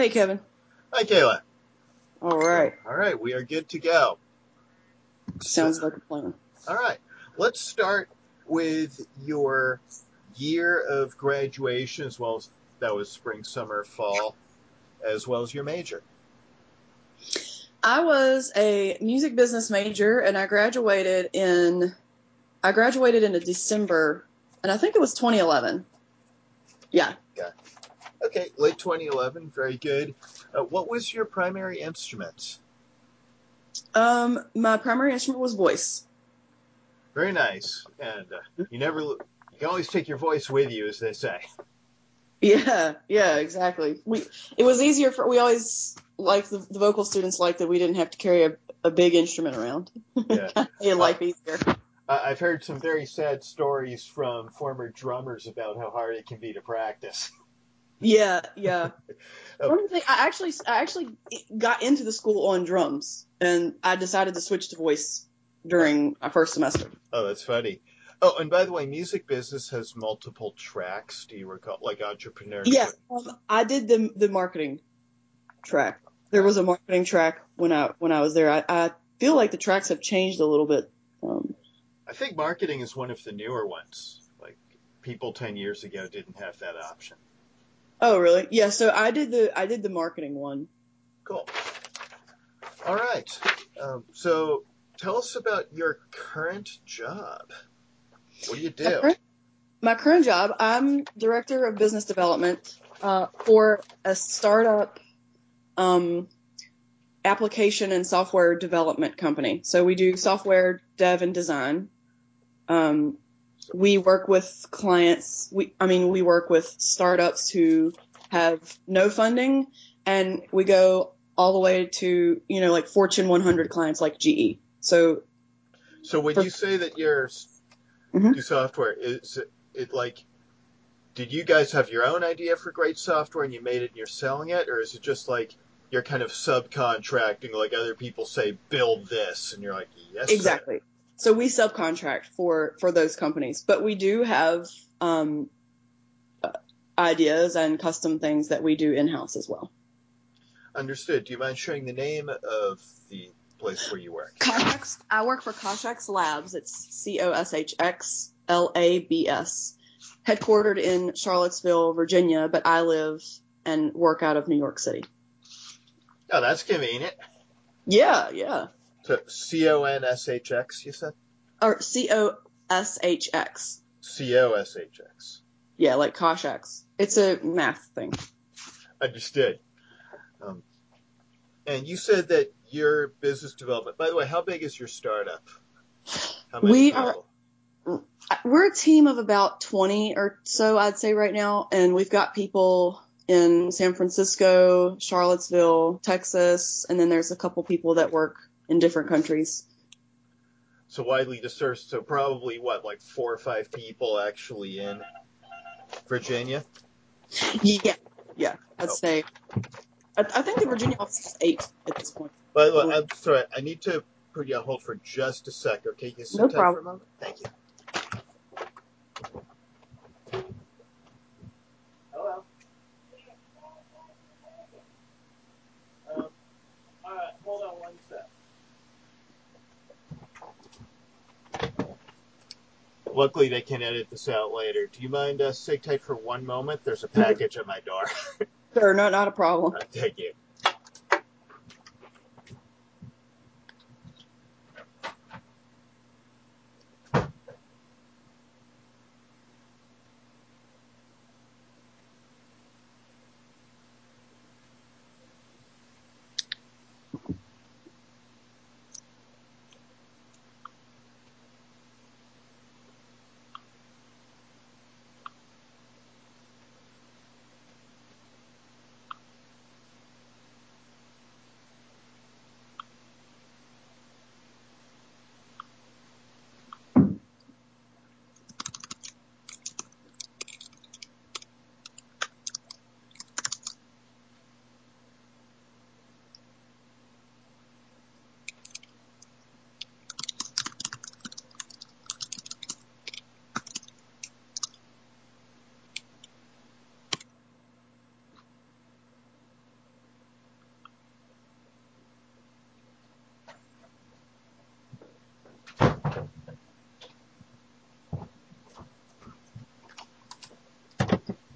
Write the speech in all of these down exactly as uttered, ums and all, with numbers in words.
Hey, Kevin. Hi, Kayla. All right. All right, we are good to go. Sounds So, like a plan. all right, let's start with your year of graduation, as well as that was spring, summer, fall, as well as your major. I was a music business major, and I graduated in I graduated in December, and I think it was twenty eleven. Yeah. Yeah. Okay, late twenty eleven, very good. Uh, what was your primary instrument? Um, my primary instrument was voice. Very nice. And uh, you never, you can always take your voice with you, as they say. Yeah, yeah, exactly. We it was easier for we always like the, the vocal students liked that we didn't have to carry a, a big instrument around. Yeah. Made life Uh, easier. I've heard some very sad stories from former drummers about how hard it can be to practice. Yeah, yeah. Oh, One thing I actually I actually got into the school on drums, and I decided to switch to voice during my first semester. oh, that's funny. Oh, and by the way, music business has multiple tracks. Do you recall, like Yeah, entrepreneurship? um, I did the the marketing track. There was a marketing track when I when I was there. I, I feel like the tracks have changed a little bit. Um, I think marketing is one of the newer ones. Like people ten years ago didn't have that option. oh, really? Yeah. So I did the I did the marketing one. Cool. All right. Um, so tell us about your current job. What do you My do? current, my current job, I'm director of business development uh, for a startup um, application and software development company. So we do software dev and design. Um, we work with clients. We, I mean, we work with startups who have no funding, and we go all the way to, you know, like Fortune one hundred clients like G E. So, So when for, you say that you're mm-hmm. do software, is it, it like, did you guys have your own idea for great software and you made it and you're selling it, or is it just like you're kind of subcontracting, like other people say, build this, and you're like, yes, sir. Exactly. So we subcontract for for those companies, but we do have um, ideas and custom things that we do in house as well. Understood. Do you mind sharing the name of the place where you work? Coshex. I work for Coshex Labs. It's C O S H X L A B S, headquartered in Charlottesville, Virginia, but I live and work out of New York City. Oh, that's convenient. Yeah, yeah. So C O N S H X, you said? Or C O S H X. C O S H X. Yeah, like Coshex. It's a math thing. Understood. Um, and you said that your business development, by the way, how big is your startup? How many We people? are We're a team of about twenty or so, I'd say right now. And we've got people in San Francisco, Charlottesville, Texas. And then there's a couple people that work in different countries. So widely dispersed, so probably what, like four or five people actually in Virginia? Yeah. Yeah. I'd Oh. say, I, I think the Virginia office is eight at this point. By the way, I'm sorry, I need to put you on hold for just a sec, okay? Can you sit No tight for problem. a moment? Thank you. Hello? Um, all right, hold on one sec. Luckily, they can edit this out later. Do you mind uh, sitting tight for one moment? There's a package at my door. Sure, no, not a problem. Uh, thank you.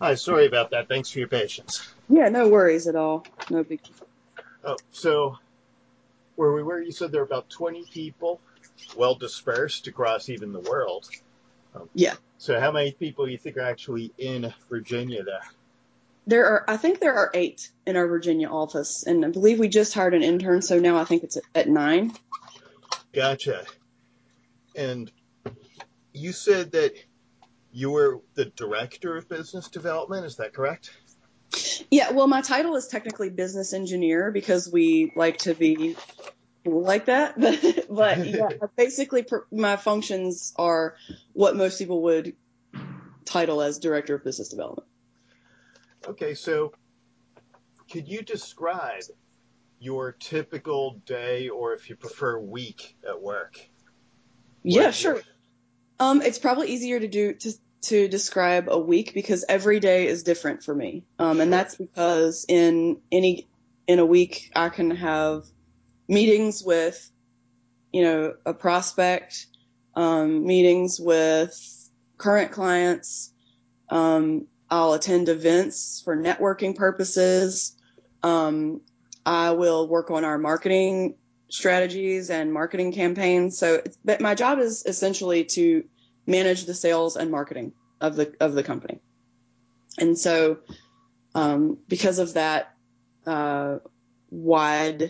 Hi, sorry about that. Thanks for your patience. Yeah, no worries at all. No big. Oh, so where we were, you said there are about twenty people, well dispersed across even the world. Um, Yeah, so how many people do you think are actually in Virginia there? there are. I think there are eight in our Virginia office, and I believe we just hired an intern, so now I think it's at nine. Gotcha. And you said that you were the director of business development. Is that correct? Yeah, well, my title is technically business engineer because we like to be cool like that. But, but yeah, basically pr- my functions are what most people would title as director of business development. Okay, so could you describe your typical day, or if you prefer week at work? Yeah, What you sure. Um, it's probably easier to do to to describe a week because every day is different for me. Um, and Sure. that's because in any in a week I can have meetings with, you know, a prospect, um, meetings with current clients. Um, I'll attend events for networking purposes. Um, I will work on our marketing strategies and marketing campaigns. So, it's, but my job is essentially to manage the sales and marketing of the of the company. And so, um, because of that uh, wide,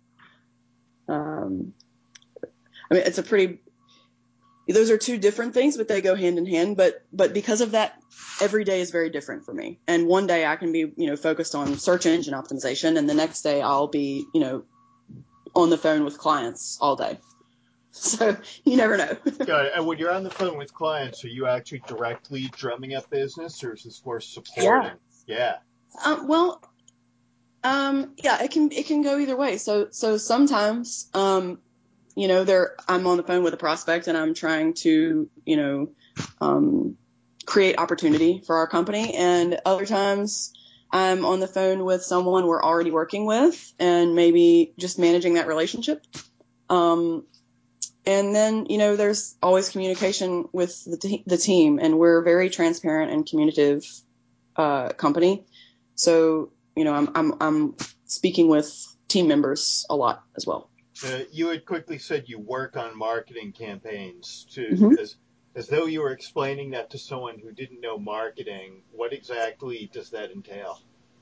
um, I mean, it's a pretty. Those are two different things, but they go hand in hand. But but because of that, every day is very different for me. And one day I can be, you know, focused on search engine optimization, and the next day I'll be, you know, on the phone with clients all day. So you never know. Got it. And when you're on the phone with clients, are you actually directly drumming up business, or is this more Yeah. supporting? Yeah. Um, well, um, yeah, it can it can go either way. So so sometimes, um, you know, there I'm on the phone with a prospect and I'm trying to, you know, um, create opportunity for our company. And other times I'm on the phone with someone we're already working with and maybe just managing that relationship. Um, and then, you know, there's always communication with the, te- the team, and we're a very transparent and communicative uh, company. So, you know, I'm, I'm, I'm speaking with team members a lot as well. Uh, you had quickly said you work on marketing campaigns too, Mm-hmm. as as though you were explaining that to someone who didn't know marketing. What exactly does that entail?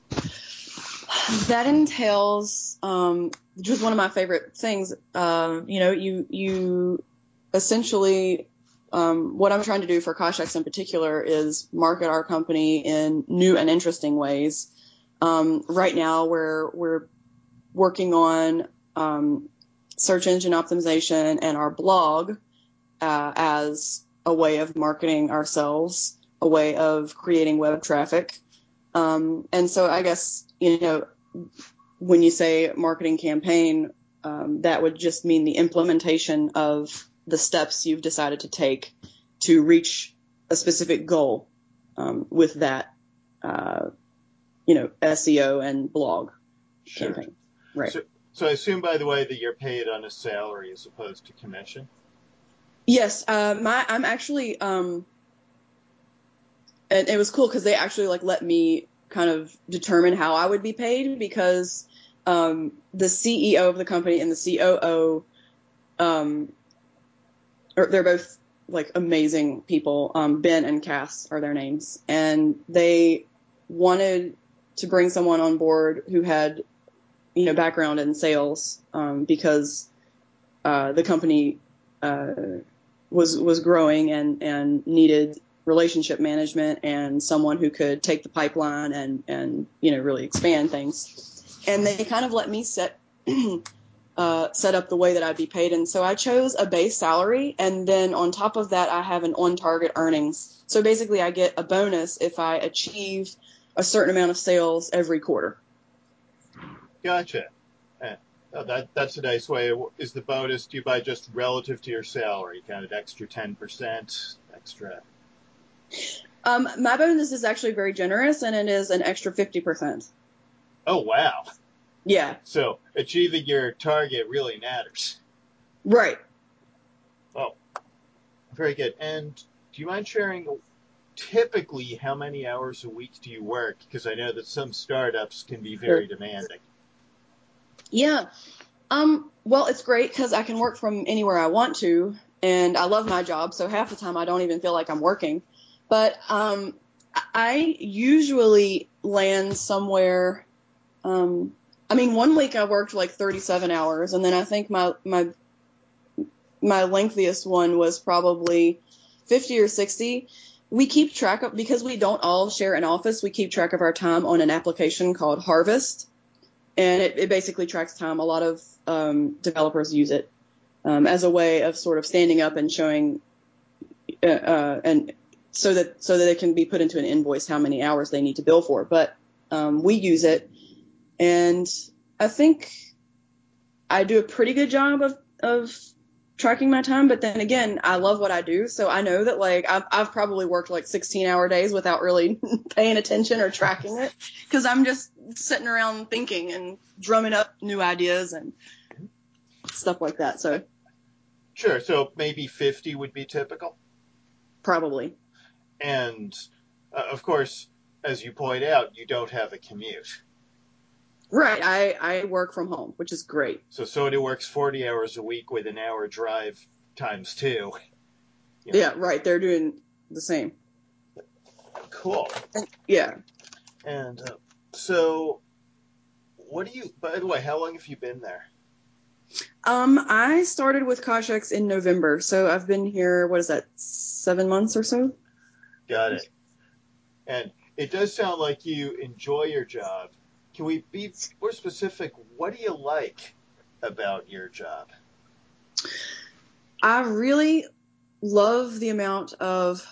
That entails, um, which was one of my favorite things. Um, you know, you you essentially, um, what I'm trying to do for Koshex in particular is market our company in new and interesting ways. Um, right now, we're we're working on um, search engine optimization and our blog uh, as a way of marketing ourselves, a way of creating web traffic. Um, and so I guess, you know, when you say marketing campaign, um, that would just mean the implementation of the steps you've decided to take to reach a specific goal um, with that, uh, you know, S E O and blog Sure. campaign. Right. So, so I assume, by the way, that you're paid on a salary as opposed to commission. Yes. Uh, my, I'm actually, um, and it was cool because they actually like let me kind of determine how I would be paid because um, the C E O of the company and the C O O, um, are, they're both like amazing people. Um, Ben and Cass are their names, and they wanted to bring someone on board who had, you know, background in sales um, because uh, the company uh, was was growing and and needed relationship management and someone who could take the pipeline and and you know really expand things. And they kind of let me set uh, set up the way that I'd be paid. And so I chose a base salary, and then on top of that, I have an on target earnings. So basically, I get a bonus if I achieve a certain amount of sales every quarter. Gotcha. Eh, oh, that that's a nice way. Is the bonus, do you buy just relative to your salary, kind of extra ten percent, extra? Um, my bonus is actually very generous, and it is an extra fifty percent. Oh, wow. Yeah, So achieving your target really matters. right. Oh, very good. And do you mind sharing typically, how many hours a week do you work? Because I know that some startups can be Sure. very demanding. Yeah. Um, well, it's great because I can work from anywhere I want to, and I love my job. So half the time I don't even feel like I'm working. But um, I usually land somewhere. Um, I mean, one week I worked like thirty-seven hours, and then I think my my my lengthiest one was probably fifty or sixty. We keep track of, because we don't all share an office, we keep track of our time on an application called Harvest. And it, it basically tracks time. A lot of um, developers use it um, as a way of sort of standing up and showing, uh, uh, and so that so that it can be put into an invoice how many hours they need to bill for. But um, we use it, and I think I do a pretty good job of of tracking my time. But then again, I love what I do, so I know that like I've, I've probably worked like sixteen hour days without really paying attention or tracking it, because I'm just sitting around thinking and drumming up new ideas and stuff like that. So Sure. So maybe fifty would be typical. probably. And uh, of course, as you point out, you don't have a commute. Right. I, I work from home, which is great. So somebody works forty hours a week with an hour drive times two. You know. Yeah, right. They're doing the same. Cool. And, yeah. And uh, so, what do you? By the way, how long have you been there? Um, I started with Koshex in November, so I've been here. What is that? Seven months or so. Got it. And it does sound like you enjoy your job. Can we be more specific? What do you like about your job? I really love the amount of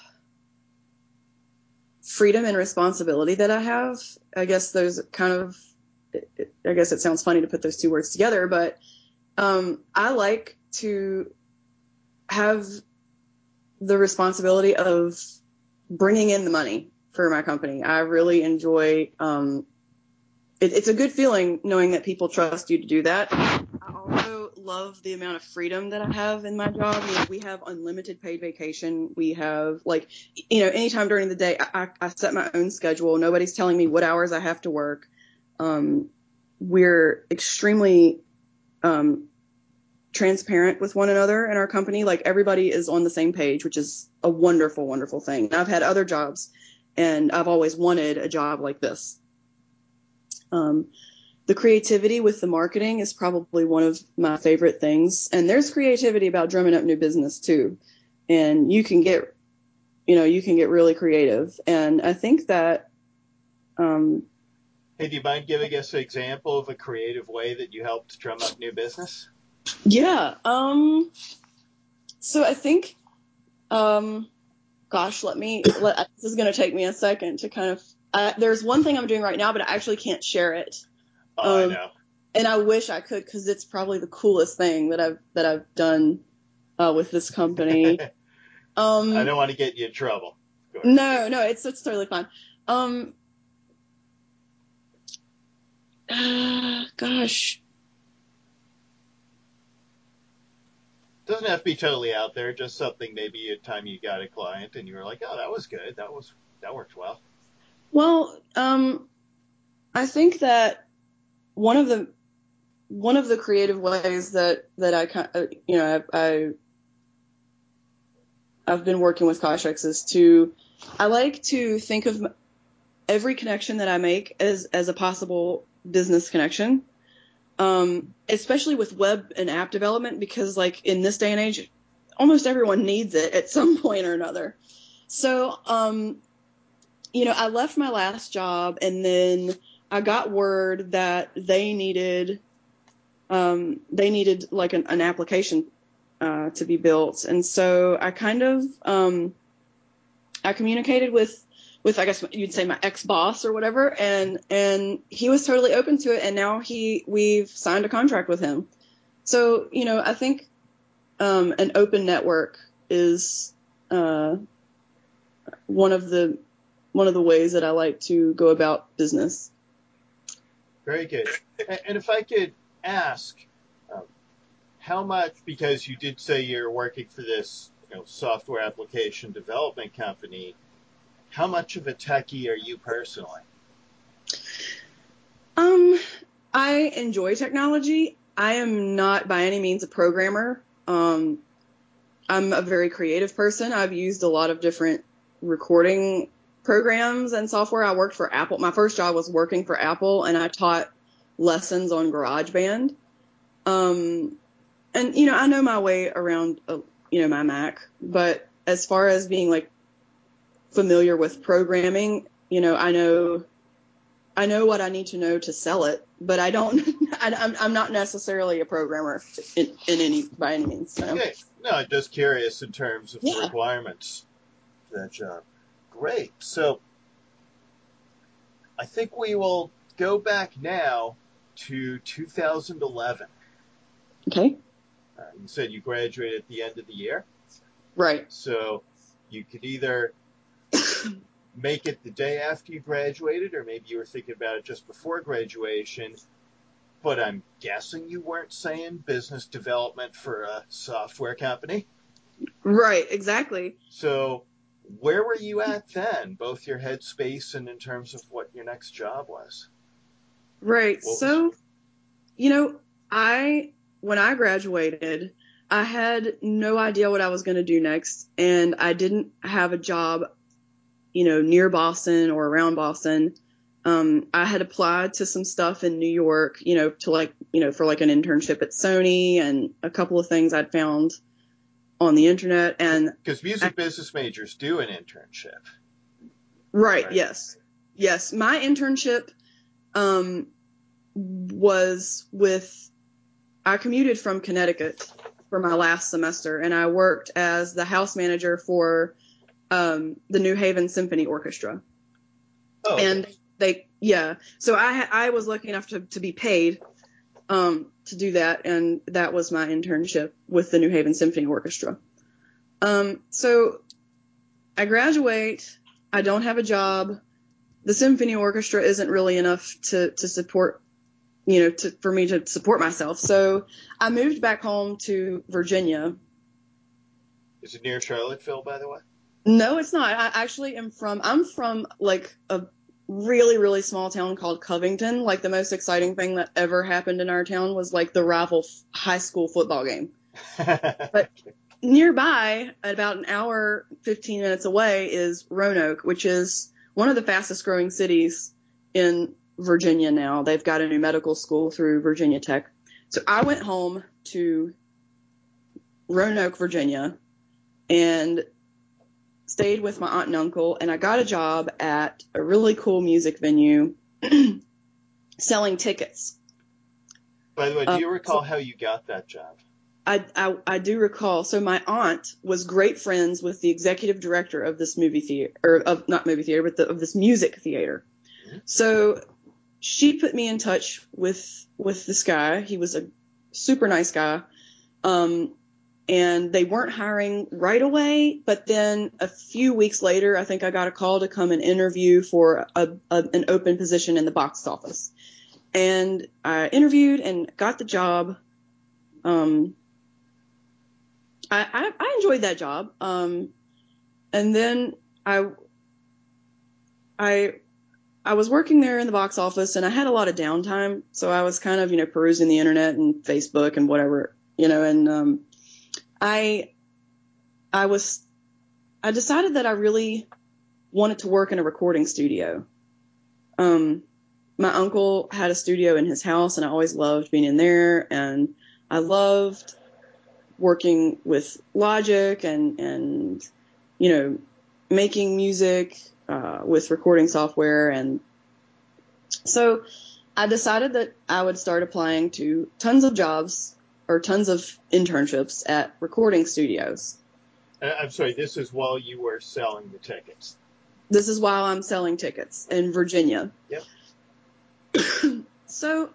freedom and responsibility that I have. I guess there's kind of, I guess it sounds funny to put those two words together, but um, I like to have the responsibility of bringing in the money for my company. I really enjoy, um, it, it's a good feeling knowing that people trust you to do that. I also love the amount of freedom that I have in my job. You know, we have unlimited paid vacation. We have, like, you know, anytime during the day, I, I set my own schedule. Nobody's telling me what hours I have to work. Um, we're extremely um, transparent with one another in our company. Like, everybody is on the same page, which is a wonderful, wonderful thing. And I've had other jobs, and I've always wanted a job like this. Um, the creativity with the marketing is probably one of my favorite things. And there's creativity about drumming up new business too. And you can get, you know, you can get really creative. And I think that, um, Hey, do you mind giving us an example of a creative way that you helped drum up new business? yeah. Um, so I think, um, gosh, let me, let, this is going to take me a second to kind of, uh, there's one thing I'm doing right now, but I actually can't share it. Oh, I Um, know. and I wish I could, because it's probably the coolest thing that I've that I've done uh, with this company. Um, I don't want to get you in trouble. Of course. no, no, it's it's totally fine. Um, uh, gosh, Doesn't have to be totally out there. Just something maybe a time you got a client and you were like, "Oh, that was good. That was that worked well." well, um, I think that one of the one of the creative ways that that I kind of, you know, I, I I've been working with Koshex is to, I like to think of every connection that I make as as a possible business connection. Um, especially with web and app development, because like in this day and age, almost everyone needs it at some point or another. So, um, you know, I left my last job, and then I got word that they needed, um, they needed like an, an application, uh, to be built. And so I kind of, um, I communicated with, with, I guess you'd say my ex-boss or whatever. And, and he was totally open to it. And now he, we've signed a contract with him. So, you know, I think, um, an open network is, uh, one of the, one of the ways that I like to go about business. Very good. And if I could ask, um, how much, because you did say you're working for this, you know, software application development company, How much of a techie are you personally? Um, I enjoy technology. I am not by any means a programmer. Um, I'm a very creative person. I've used a lot of different recording programs and software. I worked for Apple. My first job was working for Apple, and I taught lessons on GarageBand. Um, and, you know, I know my way around, uh, you know, my Mac. But as far as being, like, familiar with programming, you know, I know I know what I need to know to sell it, but I don't. I, I'm I'm not necessarily a programmer in, in any by any means. So. Okay. No, I'm just curious in terms of the Yeah. requirements for that job. Great. So I think we will go back now to two thousand eleven. Okay. Uh, you said you graduated at the end of the year. Right. So you could either make it the day after you graduated, or maybe you were thinking about it just before graduation. But I'm guessing you weren't saying business development for a software company. Right. Exactly. So where were you at then, both your headspace and in terms of what your next job was? Right. What was- So, you know, I when I graduated, I had no idea what I was going to do next, and I didn't have a job, you know, near Boston or around Boston. Um, I had applied to some stuff in New York, you know, to like, you know, for like an internship at Sony and a couple of things I'd found on the internet. And Because music business majors do an internship. right, Right. yes, yes. My internship um, was with, I commuted from Connecticut for my last semester, and I worked as the house manager for um, the New Haven Symphony Orchestra. Oh, okay. And they, yeah. So I, I was lucky enough to, to be paid um, to do that, and that was my internship with the New Haven Symphony Orchestra. Um, so I graduate. I don't have a job. The symphony orchestra isn't really enough to, to support, you know, to, for me to support myself. So I moved back home to Virginia. Is it near Charlottesville, by the way? No, it's not. I actually am from, I'm from like a really, really small town called Covington. Like the most exciting thing that ever happened in our town was like the rival f- high school football game. But nearby, about an hour, fifteen minutes away, is Roanoke, which is one of the fastest growing cities in Virginia now. They've got a new medical school through Virginia Tech. So I went home to Roanoke, Virginia, and stayed with my aunt and uncle, and I got a job at a really cool music venue selling tickets. By the way, do you Uh, recall so how you got that job? I, I, I do recall. So my aunt was great friends with the executive director of this movie theater, or of not movie theater, but the, of this music theater. Mm-hmm. So she put me in touch with with this guy. He was a super nice guy. Um, and they weren't hiring right away, but then a few weeks later, I think I got a call to come and interview for a, a, an open position in the box office. And I interviewed and got the job. Um, I, I, I enjoyed that job. Um, and then I, I, I was working there in the box office, and I had a lot of downtime. So I was kind of, you know, perusing the internet and Facebook and whatever, you know, and, um, I, I was, I decided that I really wanted to work in a recording studio. Um, my uncle had a studio in his house, and I always loved being in there, and I loved working with Logic and, and, you know, making music, uh, with recording software. And so I decided that I would start applying to tons of jobs or tons of internships at recording studios. I'm sorry, this is while you were selling the tickets. This is while I'm selling tickets in Virginia. Yep. So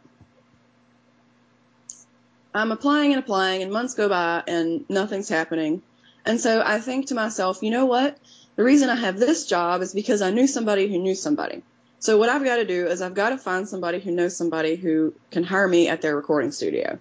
I'm applying and applying, and months go by, and nothing's happening. And so I think to myself, you know what? The reason I have this job is because I knew somebody who knew somebody. So what I've got to do is I've got to find somebody who knows somebody who can hire me at their recording studio.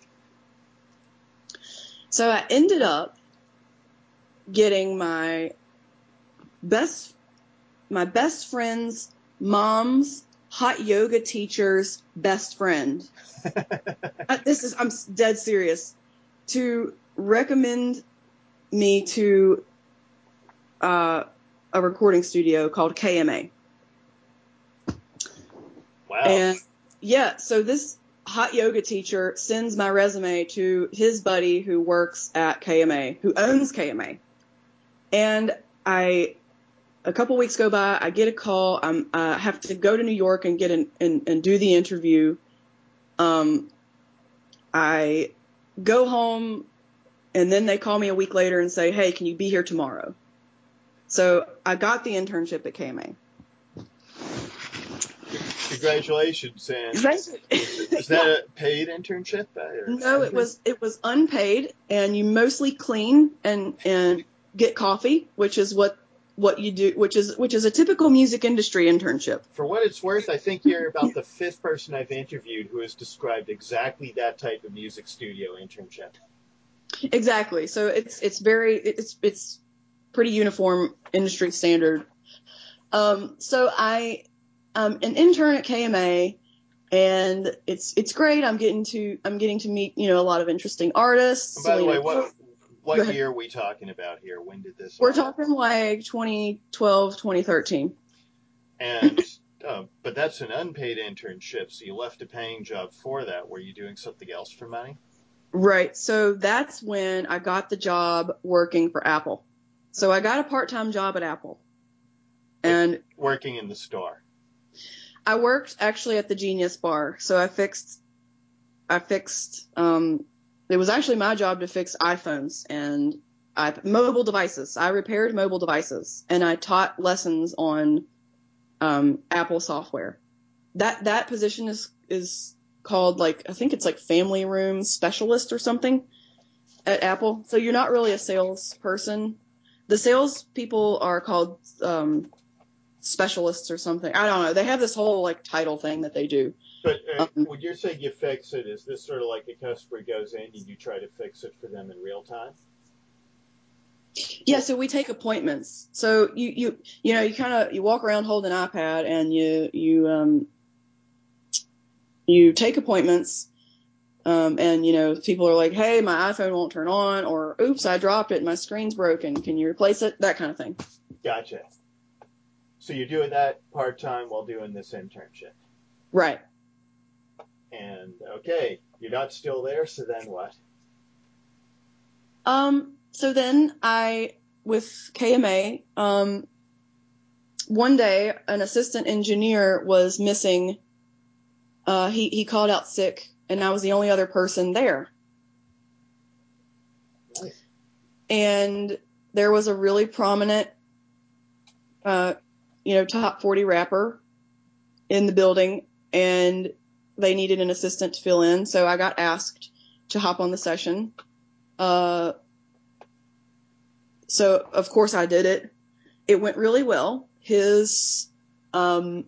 So I ended up getting my best my best friend's mom's hot yoga teacher's best friend. uh, this is, I'm dead serious, to recommend me to uh, a recording studio called K M A. Wow. And yeah, so this hot yoga teacher sends my resume to his buddy who works at K M A, who owns K M A. And I, a couple weeks go by, I get a call. I'm, I have to go to New York and get an, and, and do the interview. Um, I go home, and then they call me a week later and say, hey, can you be here tomorrow? So I got the internship at K M A. Congratulations. And is, is that a paid internship? Or no, it was it was unpaid, and you mostly clean and and get coffee, which is what what you do, which is which is a typical music industry internship. For what it's worth, I think you're about the fifth person I've interviewed who has described exactly that type of music studio internship. Exactly. So it's it's very it's it's pretty uniform industry standard. Um, so I um an intern at K M A, and it's it's great. I'm getting to I'm getting to meet, you know, a lot of interesting artists. And by Selena, the way, what what year are we talking about here? When did this? We're talking like twenty twelve, twenty thirteen. And uh, but that's an unpaid internship, so you left a paying job for that. Were you doing something else for money? Right. So that's when I got the job working for Apple. So I got a part-time job at Apple. And like working in the store. I worked actually at the Genius Bar. So I fixed, I fixed, um, it was actually my job to fix iPhones and I, mobile devices. I repaired mobile devices, and I taught lessons on, um, Apple software. That, that position is, is called like, I think it's like family room specialist or something at Apple. So you're not really a salesperson. The sales people are called, um, specialists or something. I don't know. They have this whole like title thing that they do. But uh, Um, when you're saying you fix it, is this sort of like a customer goes in and you try to fix it for them in real time? yeah. So we take appointments. So you, you, you know, you kind of, you walk around holding an iPad and you, you, um, you take appointments. Um, and you know, people are like, hey, my iPhone won't turn on, or oops, I dropped it. My screen's broken. Can you replace it? That kind of thing. Gotcha. So you're doing that part-time while doing this internship. Right. And, okay, you're not still there, so then what? Um, so then I, with K M A, um, one day an assistant engineer was missing. Uh, he, he called out sick, and I was the only other person there. Nice. And there was a really prominent, uh, you know, top forty rapper in the building, and they needed an assistant to fill in. So I got asked to hop on the session. Uh, so of course I did it. It went really well. His, um,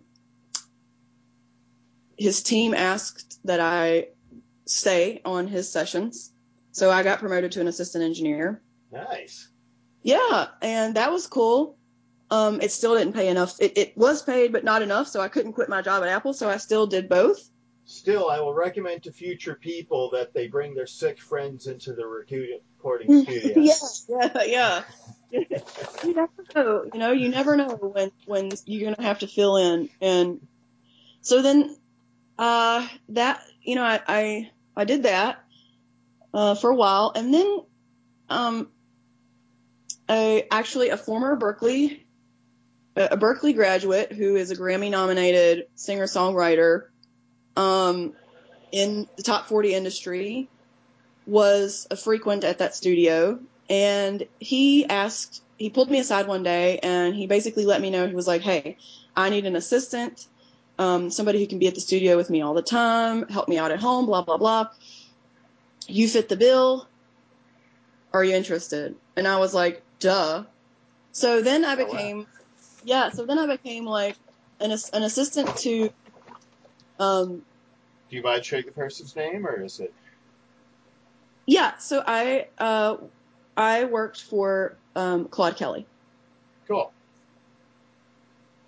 his team asked that I stay on his sessions. So I got promoted to an assistant engineer. Nice. Yeah. And that was cool. Um, it still didn't pay enough. It, it was paid, but not enough. So I couldn't quit my job at Apple. So I still did both. Still, I will recommend to future people that they bring their sick friends into the recording studio. yeah, yeah, yeah. You never know. You know, you never know when, when you're going to have to fill in. And so then, uh, that, you know, I, I, I did that, uh, for a while. And then, um, a, actually a former Berkeley, a Berkeley graduate who is a Grammy nominated singer songwriter, um, in the top forty industry, was a frequent at that studio. And he asked, he pulled me aside one day and he basically let me know, he was like, hey, I need an assistant, um, somebody who can be at the studio with me all the time, help me out at home, blah, blah, blah. You fit the bill. Are you interested? And I was like, duh. So then I became, oh, wow. yeah, so then I became like an, an assistant to, um, do you mind sharing the person's name, or is it? Yeah, so I, uh, I worked for, um, Claude Kelly. Cool.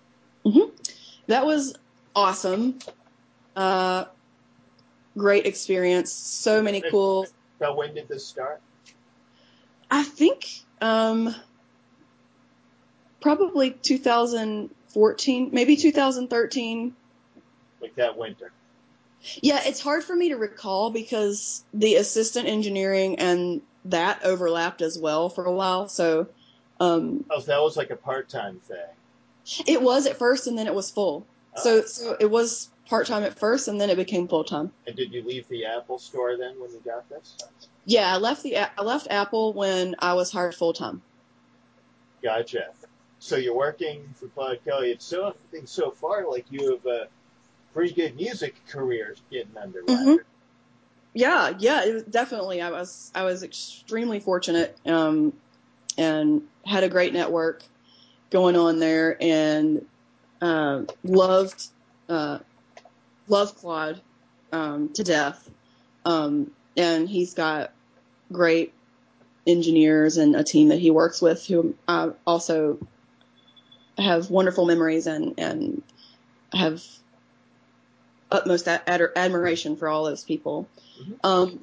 that was awesome. Uh, great experience. So many cool. So when did this start? I think um, probably two thousand fourteen, maybe two thousand thirteen. Like that winter. Yeah, it's hard for me to recall because the assistant engineering and that overlapped as well for a while. So, um, oh, so that was like a part-time thing. It was at first, and then it was full. Oh. So, so it was part-time at first, and then it became full-time. And did you leave the Apple store then when you got this? Yeah, I left the I left Apple when I was hired full-time. Gotcha. So you're working for Claude Kelly. It's so I think so far like you have a pretty good music career getting underway. Mm-hmm. Yeah, yeah, it was definitely. I was I was extremely fortunate, um, and had a great network going on there, and uh, loved uh, loved Claude um, to death. Um, and he's got great engineers and a team that he works with who I also have wonderful memories and and have utmost ad- admiration for all those people. Um,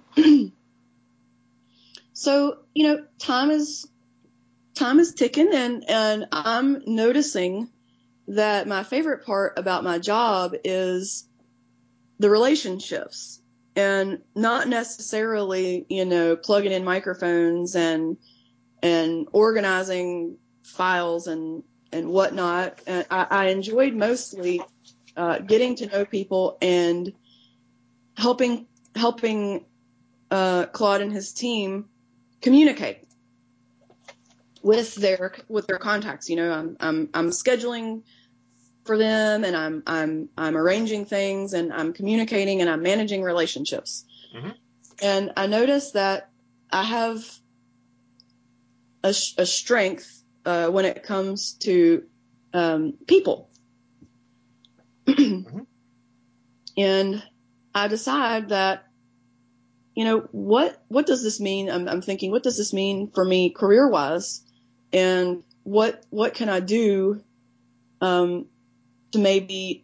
so, you know, time is, time is ticking, and, and I'm noticing that my favorite part about my job is the relationships, and not necessarily, you know, plugging in microphones and, and organizing files and, and whatnot. And I, I enjoyed mostly, uh, getting to know people and helping, helping, uh, Claude and his team communicate with their with their contacts. You know, I'm I'm I'm scheduling for them, and I'm I'm I'm arranging things, and I'm communicating, and I'm managing relationships. Mm-hmm. And I noticed that I have a, a strength uh, when it comes to um, people. Mm-hmm. And I decide that, you know, what what does this mean? I'm, I'm thinking, what does this mean for me career-wise? And what what can I do um, to maybe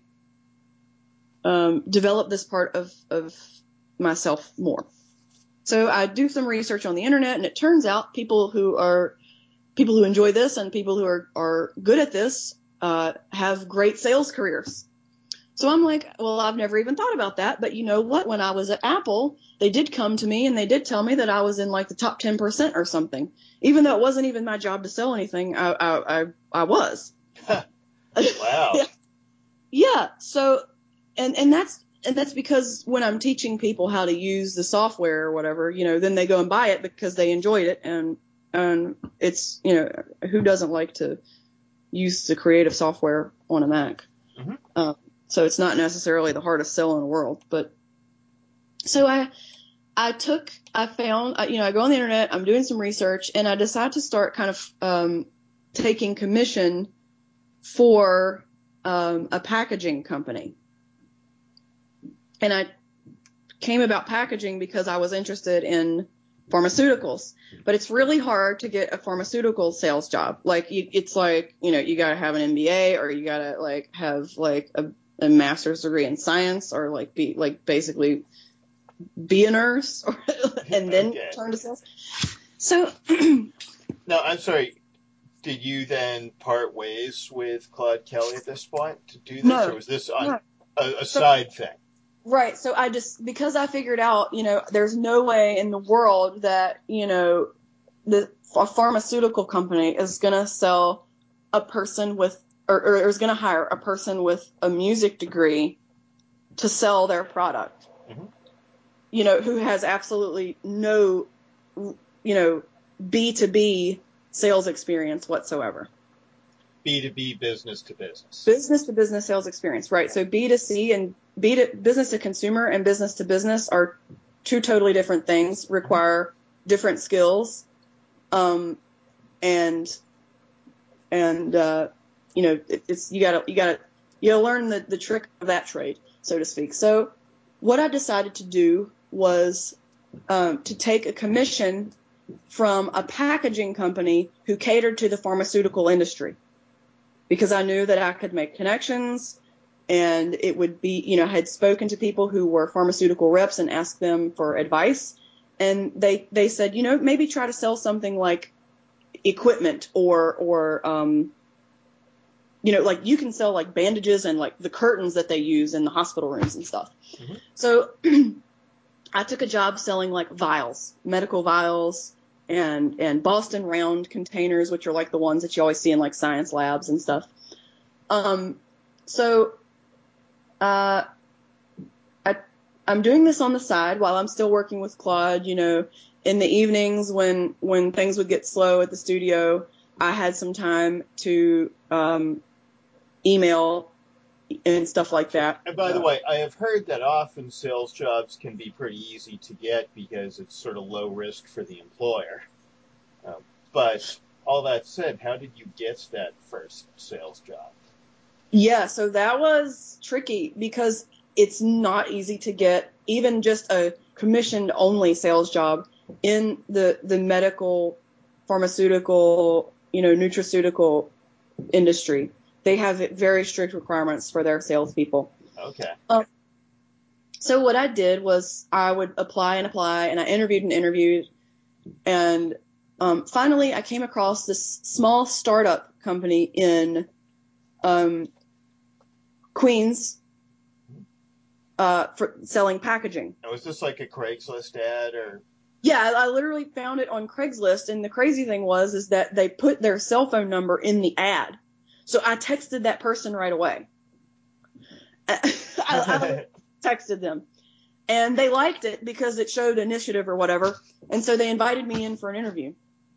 um, develop this part of, of myself more? So I do some research on the internet, and it turns out people who are people who enjoy this and people who are, are good at this uh, have great sales careers. So I'm like, well, I've never even thought about that. But you know what? When I was at Apple, they did come to me and they did tell me that I was in like the top ten percent or something. Even though it wasn't even my job to sell anything, I I I, I was. Wow. Yeah. So, and and that's and that's because when I'm teaching people how to use the software or whatever, you know, then they go and buy it because they enjoyed it, and and it's, you know, who doesn't like to use the creative software on a Mac? Mm-hmm. Um, So it's not necessarily the hardest sell in the world, but so I, I took, I found, you know, I go on the internet, I'm doing some research, and I decide to start kind of, um, taking commission for, um, a packaging company. And I came about packaging because I was interested in pharmaceuticals, but it's really hard to get a pharmaceutical sales job. Like you, it's like, you know, you gotta have an M B A, or you gotta like have like a a master's degree in science, or like be like basically be a nurse, or, and then okay. turn to sales. So no, I'm sorry. Did you then part ways with Claude Kelly at this point to do this, no, or was this on no. a, a so, side thing? Right. So I just, because I figured out, you know, there's no way in the world that, you know, the a pharmaceutical company is going to sell a person with, or, or is going to hire a person with a music degree to sell their product. Mm-hmm. You know, who has absolutely no, you know, B two B sales experience whatsoever. B two B, business to business. Business to business sales experience, right. So B two C and B to business to consumer and business to business are two totally different things, require different skills. Um, and, and, uh, you know, it, it's, you gotta, you gotta, you gotta learn the, the trick of that trade, so to speak. So what I decided to do was, um, to take a commission from a packaging company who catered to the pharmaceutical industry, because I knew that I could make connections and it would be, you know, I had spoken to people who were pharmaceutical reps and asked them for advice. And they, they said, you know, maybe try to sell something like equipment or, or, um, you know, like you can sell like bandages and like the curtains that they use in the hospital rooms and stuff. Mm-hmm. So I took a job selling like vials, medical vials and, and Boston round containers, which are like the ones that you always see in like science labs and stuff. Um, so, uh, I, I'm doing this on the side while I'm still working with Claude, you know, in the evenings when, when things would get slow at the studio, I had some time to, um, email and stuff like that. And by the way, I have heard that often sales jobs can be pretty easy to get because it's sort of low risk for the employer. Um, but all that said, how did you get that first sales job? Yeah, so that was tricky because it's not easy to get even just a commissioned only sales job in the, the medical, pharmaceutical, you know, nutraceutical industry. They have very strict requirements for their salespeople. Okay. Um, so what I did was I would apply and apply, and I interviewed and interviewed, and um, finally I came across this small startup company in um, Queens uh, for selling packaging. Now, was this like a Craigslist ad or? Yeah, I, I literally found it on Craigslist, and the crazy thing was is that they put their cell phone number in the ad. So I texted that person right away. I, I texted them, and they liked it because it showed initiative or whatever, and so they invited me in for an interview.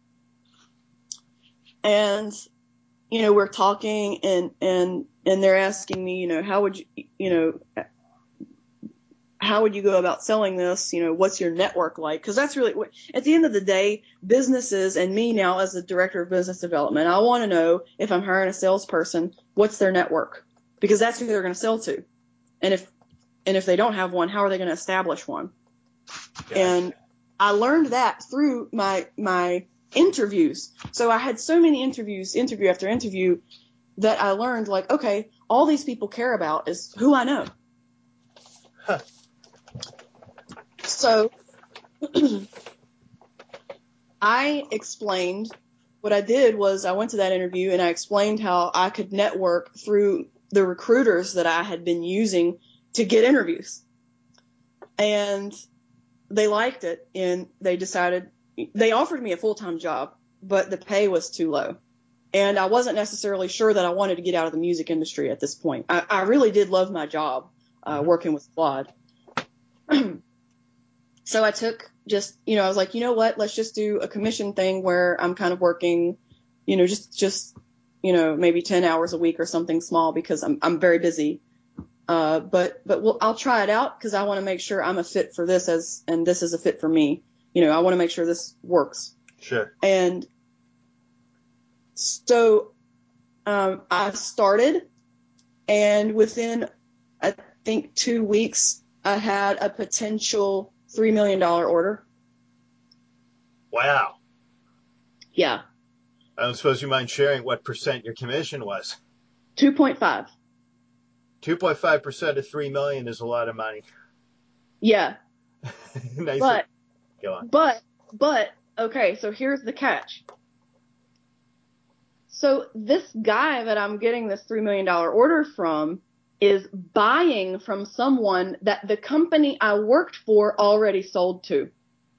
And you know, we're talking, and and and they're asking me, you know, how would you, you know, how would you go about selling this? You know, what's your network like? Because that's really, at the end of the day, businesses and me now as the director of business development, I want to know if I'm hiring a salesperson, what's their network? Because that's who they're going to sell to. And if, and if they don't have one, how are they going to establish one? Gotcha. And I learned that through my, my interviews. So I had so many interviews, interview after interview, that I learned like, okay, all these people care about is who I know. Huh. So I explained what I did was I went to that interview and I explained how I could network through the recruiters that I had been using to get interviews. And they liked it, and they decided they offered me a full-time job, but the pay was too low. And I wasn't necessarily sure that I wanted to get out of the music industry at this point. I, I really did love my job uh, working with Claude. So I took just, you know, I was like, you know what, let's just do a commission thing where I'm kind of working, you know, just, just, you know, maybe ten hours a week or something small because I'm, I'm very busy. Uh, but, but we'll, I'll try it out because I want to make sure I'm a fit for this as, and this is a fit for me. You know, I want to make sure this works. Sure. And so, um, I started, and within, I think two weeks, I had a potential three million dollars order. Wow. Yeah. I don't suppose you mind sharing what percent your commission was. two point five. two point five percent of three million dollars is a lot of money. Yeah. Nice. But, Go on. but, but, okay, so here's the catch. So this guy that I'm getting this three million dollars order from is buying from someone that the company I worked for already sold to.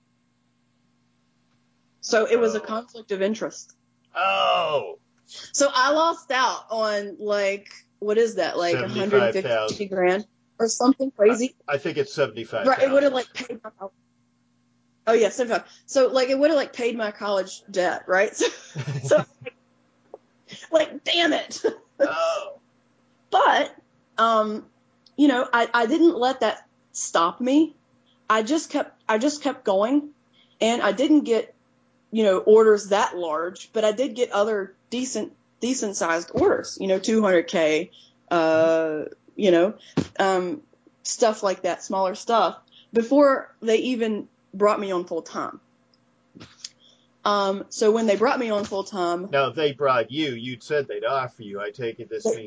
So it was oh. a conflict of interest. Oh. So I lost out on like, what is that? Like one hundred fifty grand or something crazy. I, I think it's seventy-five. Right. It would have like paid my college. Oh yeah, seventy-five. So like it would have like paid my college debt, right? So, so like, like, damn it. Oh. But, um, you know, I, I didn't let that stop me. I just kept, I just kept going, and I didn't get, you know, orders that large, but I did get other decent, decent sized orders, you know, two hundred K, uh, you know, um, stuff like that, smaller stuff, before they even brought me on full time. Um, so when they brought me on full time. Now, if they brought you, you'd said they'd offer you. I take it this they, means. They,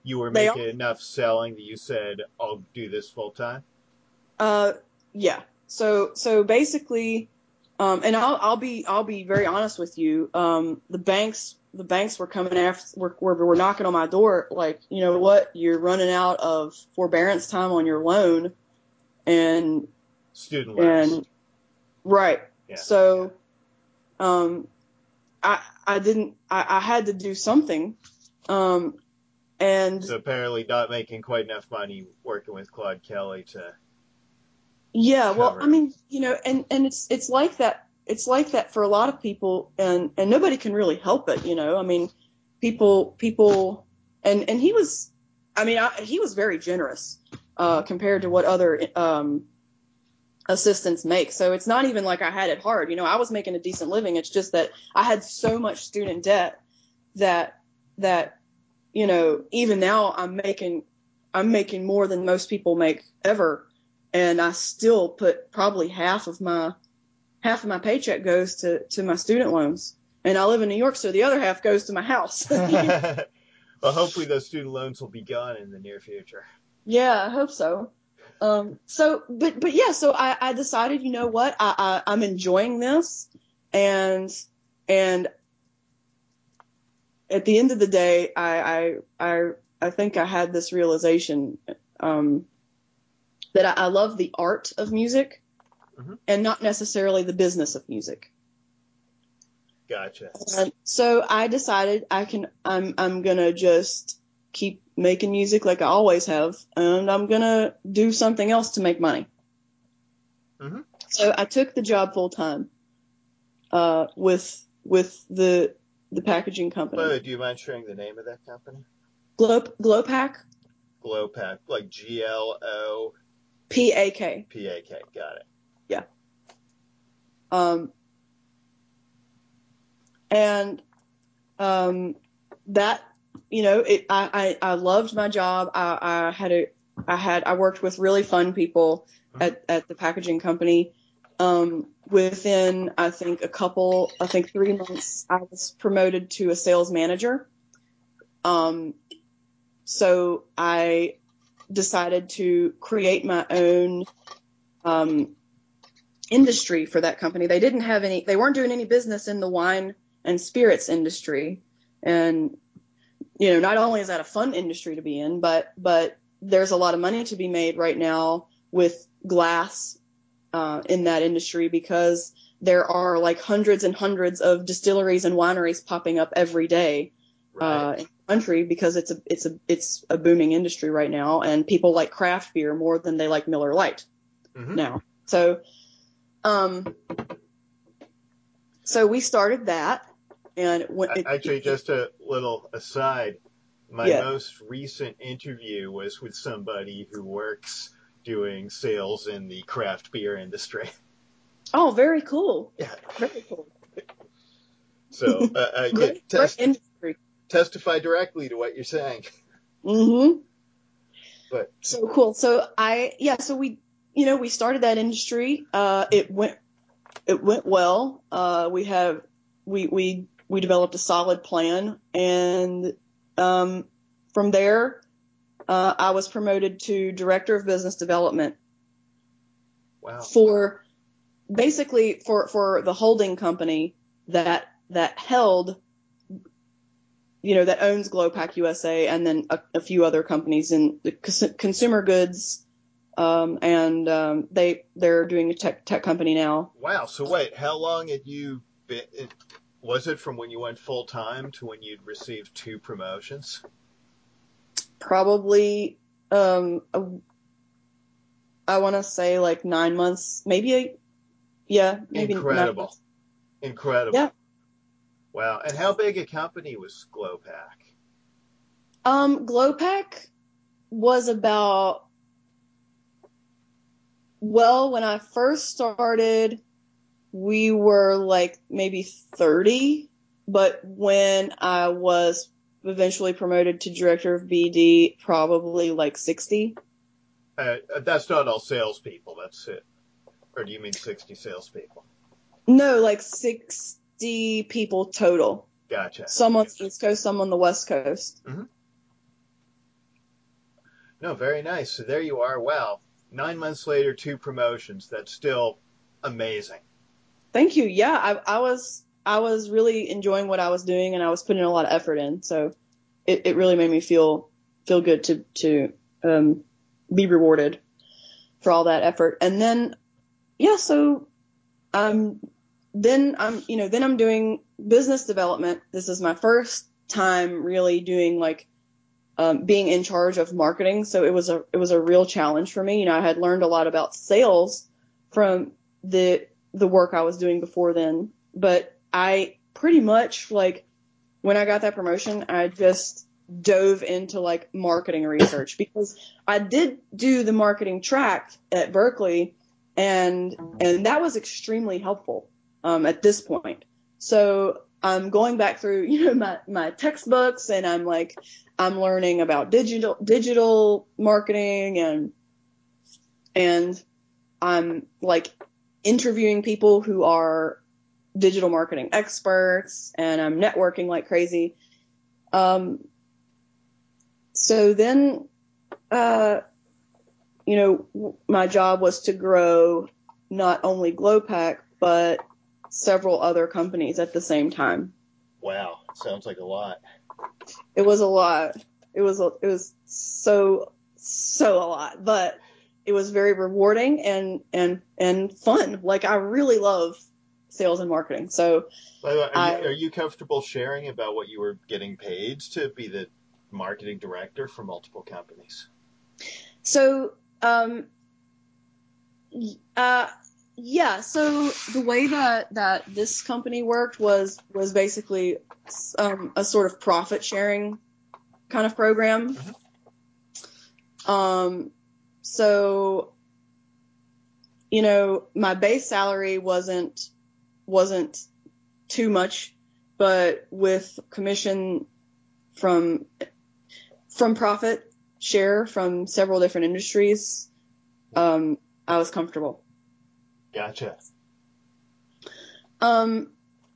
you were They making enough selling that you said, I'll do this full time? Uh, yeah. So, so basically, um, and I'll, I'll be, I'll be very honest with you. Um, the banks, the banks were coming after, were, were, were knocking on my door. Like, you know what? You're running out of forbearance time on your loan, and Student loans. and right. Yeah. So, um, I, I didn't, I, I had to do something. Um, and So apparently not making quite enough money working with Claude Kelly to. Yeah, well, cover I it. mean, you know, and, and it's it's like that. It's like that for a lot of people, and, and nobody can really help it. You know, I mean, people people, and and he was, I mean, I, he was very generous uh, compared to what other um, assistants make. So it's not even like I had it hard. You know, I was making a decent living. It's just that I had so much student debt that that you know, even now I'm making I'm making more than most people make ever. And I still put probably half of my half of my paycheck goes to, to my student loans. And I live in New York, so the other half goes to my house. Well, hopefully those student loans will be gone in the near future. Yeah, I hope so. Um, so, but but yeah, so I, I decided, you know what, I, I I'm enjoying this, and and at the end of the day, I I I, I think I had this realization um, that I, I love the art of music. Mm-hmm. And not necessarily the business of music. Gotcha. And so I decided I can, I'm, I'm gonna just keep making music like I always have, and I'm gonna do something else to make money. Mm-hmm. So I took the job full time, uh, with, with the, the packaging company. Oh, do you mind sharing the name of that company? Glow, Glowpack. Glowpack, like G L O P A K. P A K, got it. Yeah. Um, and, um, that, you know, it, I, I, I loved my job. I, I had a, I had, I worked with really fun people mm-hmm. at, at the packaging company. Um, within, I think a couple, I think three months, I was promoted to a sales manager. Um, so I decided to create my own, um, industry for that company. They didn't have any, they weren't doing any business in the wine and spirits industry. And, you know, not only is that a fun industry to be in, but, but there's a lot of money to be made right now with glass, uh, in that industry, because there are like hundreds and hundreds of distilleries and wineries popping up every day, right. uh, in the country, because it's a, it's a, it's a booming industry right now, and people like craft beer more than they like Miller Lite mm-hmm. now. So, um, so we started that. And when it, actually, just a little aside, my yeah. most recent interview was with somebody who works doing sales in the craft beer industry. Oh, very cool. Yeah. Very cool. So uh, I great, could test- great industry. testify directly to what you're saying. Mm-hmm. But so cool. So I, yeah, so we, you know, we started that industry. Uh, it went, it went well. Uh, we have, we, we, we developed a solid plan, and, um, from there, uh, I was promoted to director of business development. Wow. For basically for, for the holding company that, that held, you know, that owns Glowpack U S A, and then a, a few other companies in the cons- consumer goods. Um, and, um, they, they're doing a tech, tech company now. Wow. So wait, how long had you been, was it from when you went full time to when you'd received two promotions? Probably, um, a, I want to say like nine months, maybe a, yeah, maybe Incredible. Nine months. Incredible. Yeah. Wow. And how big a company was Glowpack? Um, Glowpack was about, well, when I first started, we were like maybe thirty, but when I was eventually promoted to director of B D, probably like sixty. Uh, that's not all salespeople, that's it. Or do you mean sixty salespeople? No, like sixty people total. Gotcha. Some on the East Coast, some on the West Coast. Mm-hmm. No, very nice. So there you are. Wow. Nine months later, two promotions. That's still amazing. Thank you. Yeah, I, I was I was really enjoying what I was doing, and I was putting a lot of effort in. So it, it really made me feel feel good to to um, be rewarded for all that effort. And then yeah, so um then I'm you know then I'm doing business development. This is my first time really doing like um, being in charge of marketing. So it was a it was a real challenge for me. You know, I had learned a lot about sales from the the work I was doing before then, but I pretty much like when I got that promotion, I just dove into like marketing research because I did do the marketing track at Berkeley, and and that was extremely helpful um, at this point. So I'm going back through you know my my textbooks, and I'm like I'm learning about digital digital marketing, and and I'm like interviewing people who are digital marketing experts, and I'm networking like crazy. Um, so then, uh, you know, my job was to grow not only Glowpack, but several other companies at the same time. Wow. Sounds like a lot. It was a lot. It was, a, it was so, so a lot, but it was very rewarding and, and, and fun. Like I really love sales and marketing. So By the way, are, I, you, are you comfortable sharing about what you were getting paid to be the marketing director for multiple companies? so, um, uh, yeah, so the way that, that this company worked was, was basically, um, a sort of profit sharing kind of program. Mm-hmm. Um, so, you know, my base salary wasn't, wasn't too much, but with commission from, from profit share from several different industries, um, I was comfortable. Gotcha. Um,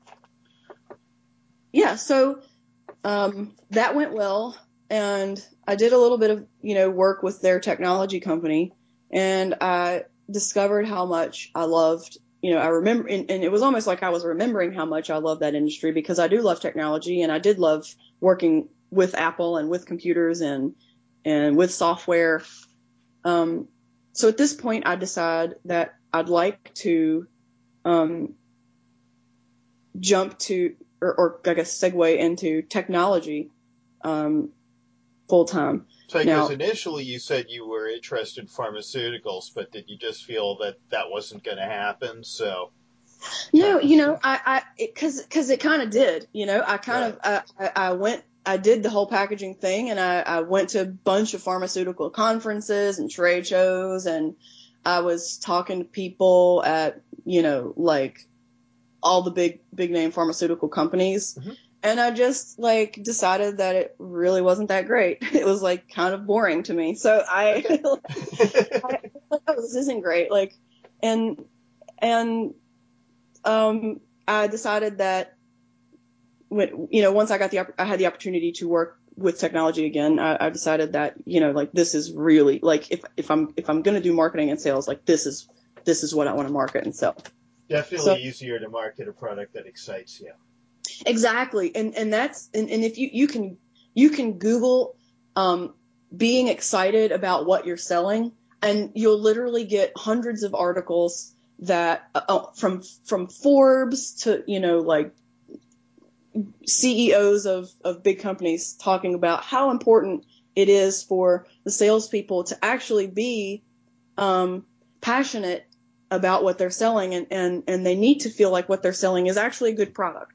yeah, so, um, that went well, and I did a little bit of, you know, work with their technology company, and I discovered how much I loved, you know, I remember, and, and it was almost like I was remembering how much I love that industry because I do love technology, and I did love working with Apple and with computers and, and with software. Um, so at this point, I decide that I'd like to, um, jump to, or, or I guess segue into technology, um, full time. So, because Now, initially you said you were interested in pharmaceuticals, but did you just feel that that wasn't going to happen? So, no, you know, I, I, it, cause, cause it kind of did, you know, I kind right. of, I, I went, I did the whole packaging thing, and I, I went to a bunch of pharmaceutical conferences and trade shows, and I was talking to people at, you know, like all the big, big name pharmaceutical companies. Mm-hmm. And I just like decided that it really wasn't that great. It was like kind of boring to me. So I, Okay. I, I oh, this isn't great. Like, and, and, um, I decided that when, you know, once I got the, I had the opportunity to work with technology again, I, I decided that, you know, like this is really like, if, if I'm, if I'm going to do marketing and sales, like this is, this is what I want to market and sell. Definitely So, easier to market a product that excites you. exactly. And, and that's, and, and if you, you can, you can Google, um, being excited about what you're selling, and you'll literally get hundreds of articles that, uh, from, from Forbes to, you know, like C E Os of, of big companies talking about how important it is for the salespeople to actually be, um, passionate about what they're selling, and, and, and they need to feel like what they're selling is actually a good product.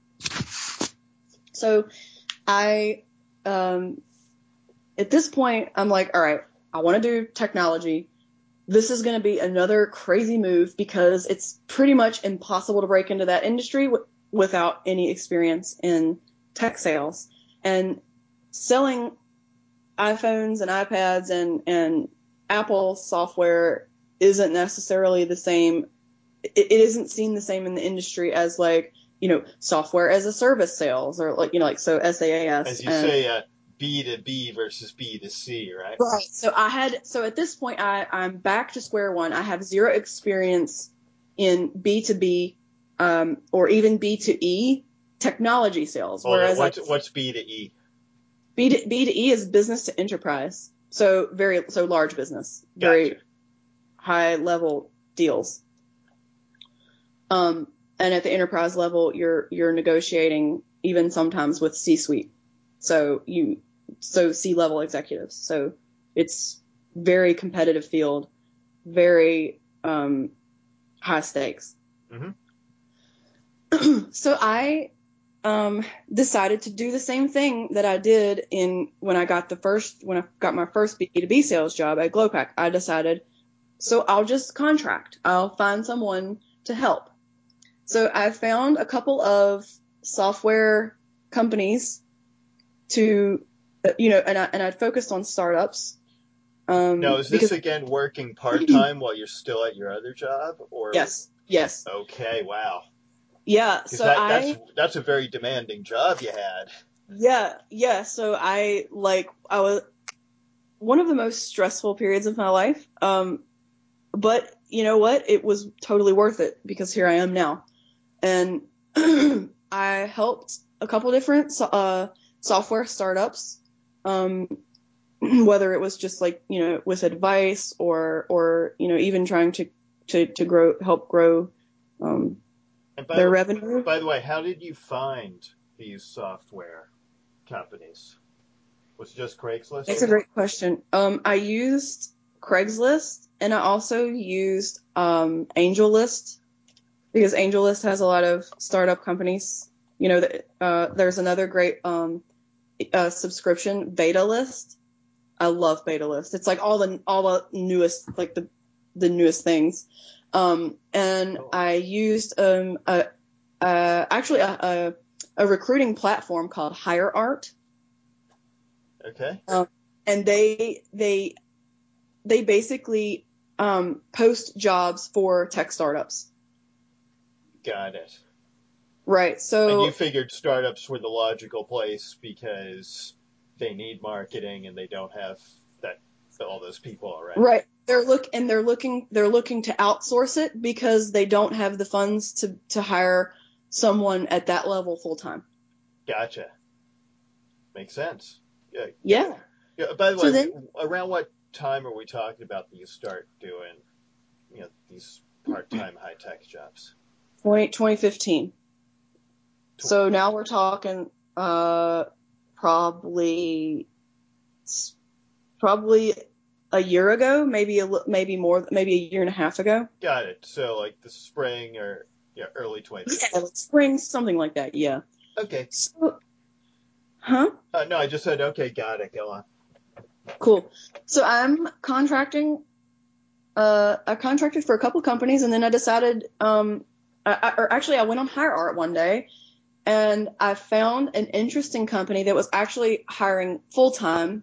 So I, um, at this point, I'm like, all right, I want to do technology. This is going to be another crazy move because it's pretty much impossible to break into that industry w- without any experience in tech sales. And selling iPhones and iPads and, and Apple software isn't necessarily the same. It, it isn't seen the same in the industry as like, you know, software as a service sales, or like, you know, like, so S A A S. As you And say, uh, B to B versus B to C, right? Right. So I had, so at this point, I, I'm back to square one. I have zero experience in B to B, um, or even B to E technology sales. Hold on, Whereas what's, I, what's B to E? B to, B to E is business to enterprise. So very, so large business, very Gotcha. high level deals. Um, and at the enterprise level, you're, you're negotiating even sometimes with C-suite. So you, so C-level executives. So it's very competitive field, very, um, high stakes. Mm-hmm. So I, um, decided to do the same thing that I did in when I got the first, when I got my first B to B sales job at Glowpack. I decided, so I'll just contract. I'll find someone to help. So I found a couple of software companies to, you know, and I, and I focused on startups. Um, Now, is this because again working part-time while you're still at your other job? Or yes, yes. Okay, wow. Yeah. Because So that, that's, I, that's a very demanding job you had. yeah, yeah. So I like, I was one of the most stressful periods of my life. Um, but you know what? It was totally worth it because here I am now. And I helped a couple different uh, software startups, um, whether it was just like, you know, with advice or, or, you know, even trying to, to, to grow, help grow um, And by, their the- revenue. by the way, how did you find these software companies? Was it just Craigslist? That's a great question. Um, I used Craigslist and I also used um, AngelList because AngelList has a lot of startup companies. You know, uh, there's another great um, uh, subscription, BetaList. I love BetaList. It's like all the all the newest, like the the newest things. Um, and Cool. I used um a, a actually a, a a recruiting platform called HireArt. Okay. Um, and they they they basically um, post jobs for tech startups. Got it. Right. And you So figured startups were the logical place because they need marketing and they don't have that all those people already. right. They're look and they're looking they're looking to outsource it because they don't have the funds to to hire someone at that level full time. Gotcha. Makes sense. Yeah. Yeah. Yeah. By the So way, then around what time are we talking about that you start doing, you know, these part-time high-tech jobs? twenty fifteen. So now we're talking uh probably probably a year ago, maybe a li- maybe more, maybe a year and a half ago. Got it. So like the spring or yeah, early twenty fifteen. Yeah, like spring, something like that. Yeah. Okay. So, huh? Uh, no, I just said okay. Got it. Go on. Cool. So I'm contracting. Uh, I contracted for a couple companies, and then I decided, um, I, I, or actually, I went on HireArt one day, and I found an interesting company that was actually hiring full time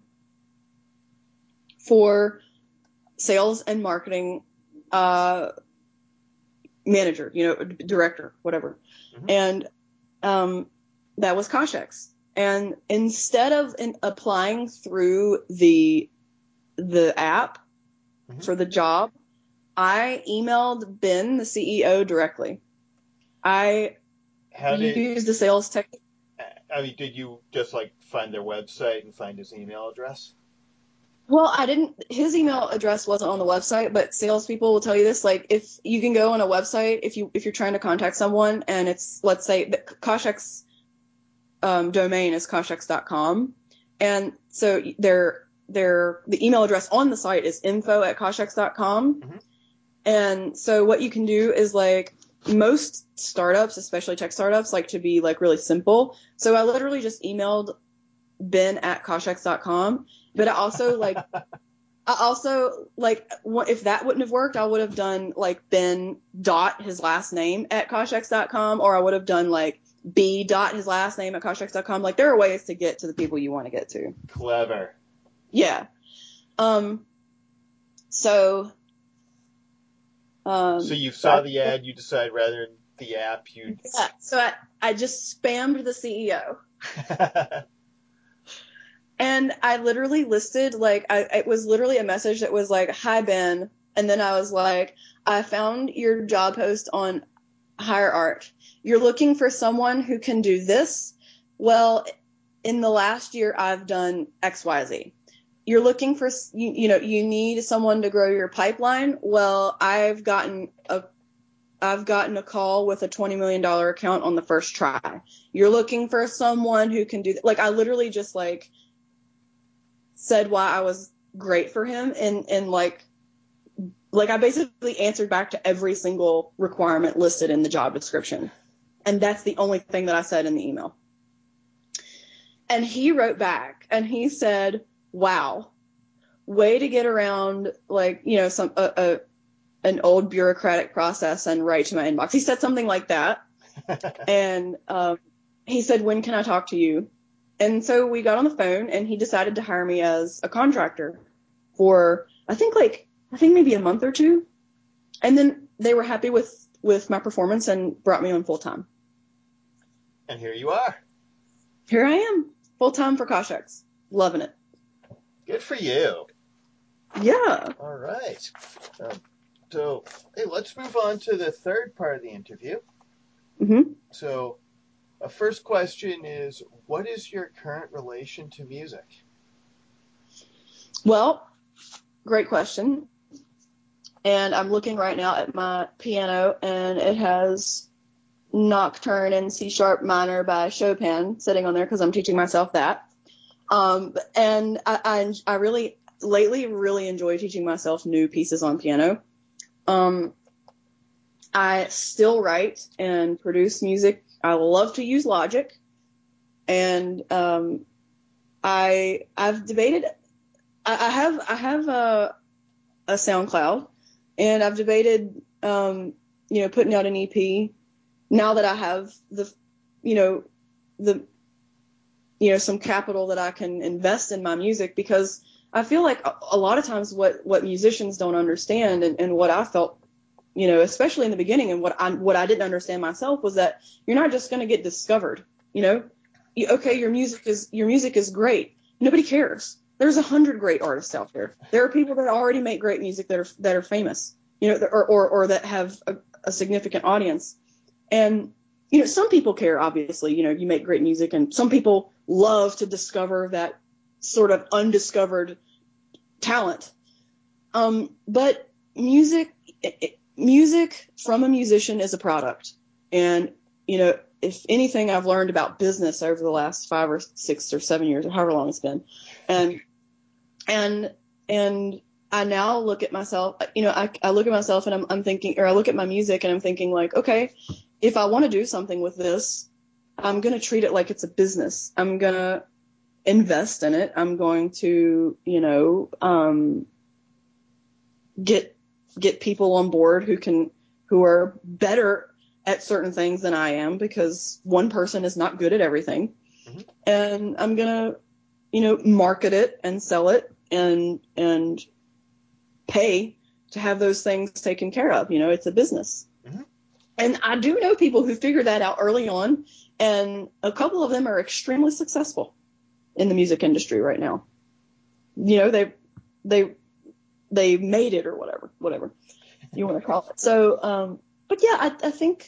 for sales and marketing, uh, manager, you know, d- director, whatever, Mhm. and um, that was Koshex. And instead of in applying through the the app Mhm. for the job, I emailed Ben, the C E O, directly. I How did used the sales tech. I mean? Did you just like find their website and find his email address? Well, I didn't. His email address wasn't on the website, but salespeople will tell you this. Like, if you can go on a website, if you if you're trying to contact someone, and it's let's say that Koshex um, domain is koshex dot com, and so their their the email address on the site is info at koshex dot com. Mhm. And so what you can do is like most startups, especially tech startups, like to be like really simple. So I literally just emailed Ben at koshex dot com, but I also like, I also like wha- if that wouldn't have worked, I would have done like Ben dot his last name at koshex dot com, or I would have done like B dot his last name at koshex dot com. Like there are ways to get to the people you want to get to. Clever. Yeah. Um, so, um, So you so saw I, the ad, you decide rather than the app, you'd. yeah, so I, I just spammed the C E O. And I literally listed, like, I, it was literally a message that was like, "Hi, Ben." And then I was like, "I found your job post on HireArt. You're looking for someone who can do this. Well, in the last year, I've done X, Y, Z. You're looking for, you, you know, you need someone to grow your pipeline. Well, I've gotten a I've gotten a call with a twenty million dollars account on the first try. You're looking for someone who can do that." Like, I literally just, like, said why I was great for him. And, and like, like I basically answered back to every single requirement listed in the job description. And that's the only thing that I said in the email. And he wrote back and he said, "Wow, way to get around, like, you know, some, a, a an old bureaucratic process and right to my inbox." He said something like that. And um, he said, "When can I talk to you?" And so we got on the phone and he decided to hire me as a contractor for, I think like, I think maybe a month or two. And then they were happy with, with my performance and brought me on full time. And here you are. Here I am, full time for Koshex. Loving it. Good for you. Yeah. All right. Um, so, hey, let's move on to the third part of the interview. Mm-hmm. So, a first question is, what is your current relation to music? Well, great question. And I'm looking right now at my piano, and it has Nocturne in C sharp minor by Chopin sitting on there because I'm teaching myself that. Um, and I, I, I really, lately, really enjoy teaching myself new pieces on piano. Um, I still write and produce music. I love to use Logic, and um, I I've debated. I, I have I have a a SoundCloud, and I've debated, um, you know, putting out an E P now that I have the, you know, the, you know, some capital that I can invest in my music, because I feel like a, a lot of times what what musicians don't understand, and, and what I felt, you know, especially in the beginning, and what I what I didn't understand myself, was that you're not just going to get discovered. You know, you, okay, your music is your music is great. Nobody cares. There's a hundred great artists out there. There are people that already make great music that are that are famous. You know, or or, or that have a, a significant audience. And you know, some people care. Obviously, you know, you make great music, and some people love to discover that sort of undiscovered talent. Um, but music. It, Music from a musician is a product. And, you know, if anything I've learned about business over the last five or six or seven years, or however long it's been. And, and, and I now look at myself, you know, I, I look at myself and I'm, I'm thinking, or I look at my music and I'm thinking, like, okay, if I want to do something with this, I'm going to treat it like it's a business. I'm going to invest in it. I'm going to, you know, um, get, get people on board who can, who are better at certain things than I am, because one person is not good at everything. Mm-hmm. And I'm going to, you know, market it and sell it and, and pay to have those things taken care of. You know, it's a business. Mm-hmm. And I do know people who figure that out early on, and a couple of them are extremely successful in the music industry right now. You know, they, they, they made it, or whatever, whatever you want to call it. So, um, but yeah, I, I think,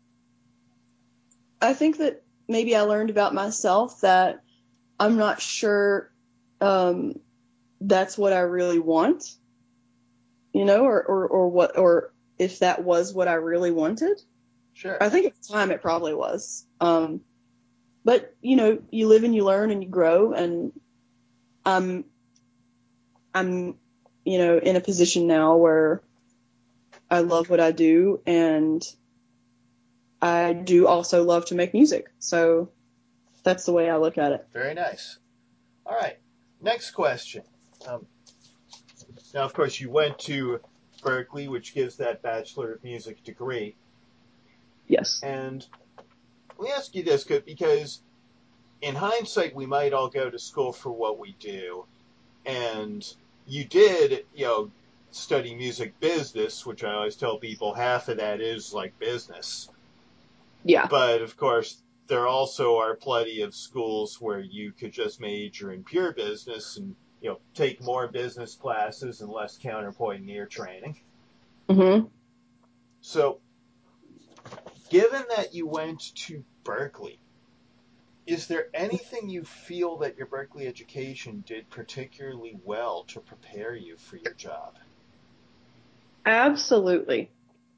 I think that maybe I learned about myself that I'm not sure, um, that's what I really want, you know, or, or, or what, or if that was what I really wanted. Sure. I think at the time it probably was. Um, but you know, you live and you learn and you grow, and I'm, I'm, you know, in a position now where I love what I do, and I do also love to make music. So that's the way I look at it. Very nice. All right. Next question. Um, now, of course, you went to Berklee, which gives that Bachelor of Music degree. Yes. And let me ask you this, because in hindsight, we might all go to school for what we do. And you did, you know, study music business, which I always tell people half of that is like business. Yeah. But, of course, there also are plenty of schools where you could just major in pure business and, you know, take more business classes and less counterpoint near training. Mm-hmm. So, given that you went to Berklee, is there anything you feel that your Berklee education did particularly well to prepare you for your job? Absolutely.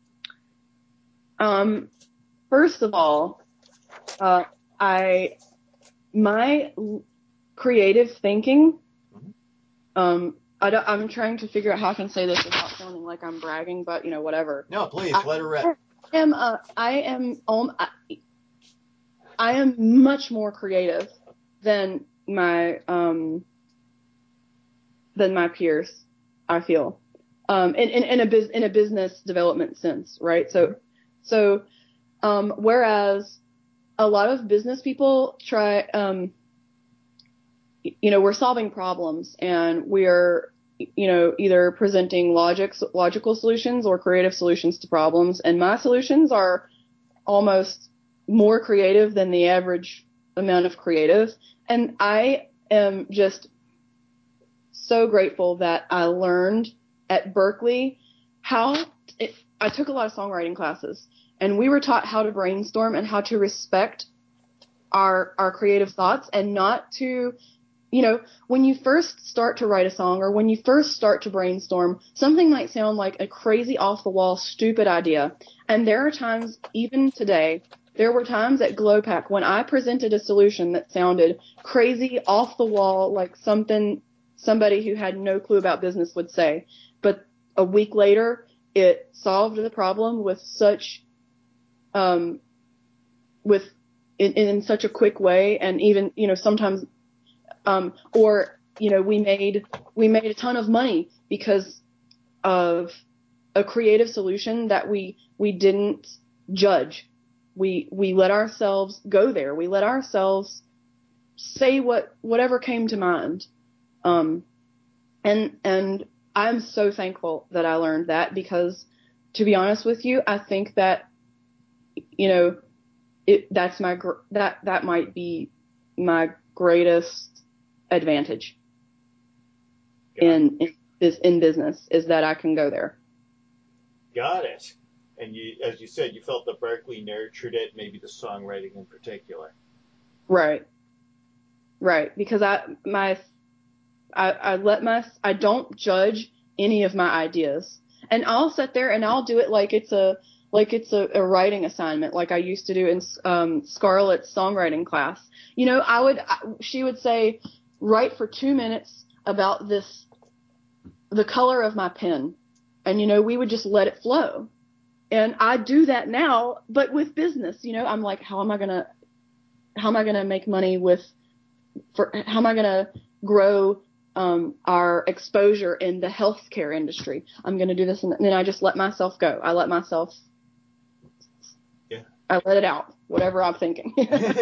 Um, first of all, uh, I my creative thinking. Mm-hmm. Um, I don't, I'm trying to figure out how I can say this without sounding like I'm bragging, but you know, whatever. No, please I let her rip. am. Uh, I am. Um, I, I am much more creative than my um than my peers. I feel, um, in in, in a biz, in a business development sense, right? So, so, um, whereas a lot of business people try, um, you know, we're solving problems and we're, you know, either presenting logic, logical solutions or creative solutions to problems. And my solutions are almost more creative than the average amount of creative. And I am just so grateful that I learned at Berklee how it, I took a lot of songwriting classes and we were taught how to brainstorm and how to respect our, our creative thoughts and not to, you know, when you first start to write a song or when you first start to brainstorm, something might sound like a crazy off the wall, stupid idea. And there are times, even today, there were times at GlowPack when I presented a solution that sounded crazy, off the wall, like something somebody who had no clue about business would say. But a week later, it solved the problem with such, um, with, in, in such a quick way. And even, you know, sometimes, um, or, you know, we made, we made a ton of money because of a creative solution that we, we didn't judge. We, we let ourselves go there. We let ourselves say what, whatever came to mind. Um, and, and I'm so thankful that I learned that because to be honest with you, I think that, you know, it, that's my, gr- that, that might be my greatest advantage in, in this, in business is that I can go there. Got it. And you, as you said, you felt that Berklee nurtured it, maybe the songwriting in particular. Right. Right. Because I, my, I, I let my, I don't judge any of my ideas. And I'll sit there and I'll do it like it's a, like it's a, a writing assignment, like I used to do in um, Scarlett's songwriting class. You know, I would, I, she would say, write for two minutes about this, the color of my pen. And, you know, we would just let it flow. And I do that now, but with business, you know, I'm like, how am I going to, how am I going to make money with, for, how am I going to grow um, our exposure in the healthcare industry? I'm going to do this. And then I just let myself go. I let myself, yeah. I let it out, whatever I'm thinking.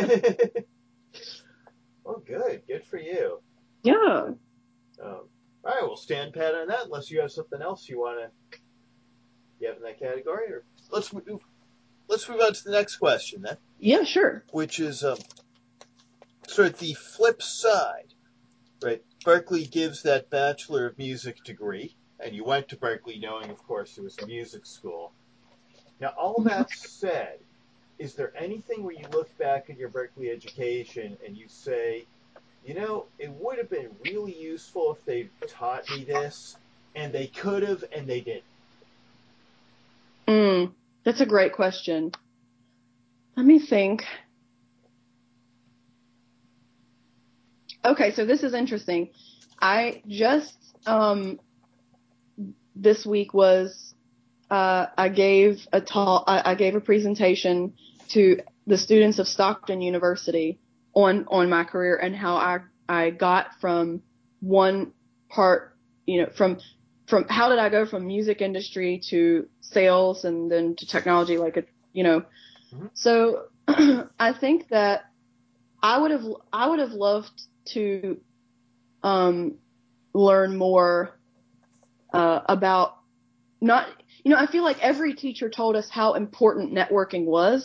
Well, good. Good for you. Yeah. Um, all right, we'll stand pat on that unless you have something else you want to you have in that category. Or let's move, let's move on to the next question then. Yeah, sure. Which is um, sort of the flip side, right? Berklee gives that Bachelor of Music degree, and you went to Berklee knowing, of course, it was a music school. Now, all that said, is there anything where you look back at your Berklee education and you say, you know, it would have been really useful if they taught me this, and they could have, and they didn't? Mm, that's a great question. Let me think. Okay, so this is interesting. I just, um, this week was, uh, I gave a talk, I, I gave a presentation to the students of Stockton University on, on my career and how I, I got from one part, you know, from, from how did I go from music industry to sales and then to technology, like, a, you know, mm-hmm. So I think that I would have, I would have loved to, um, learn more, uh, about not, you know, I feel like every teacher told us how important networking was,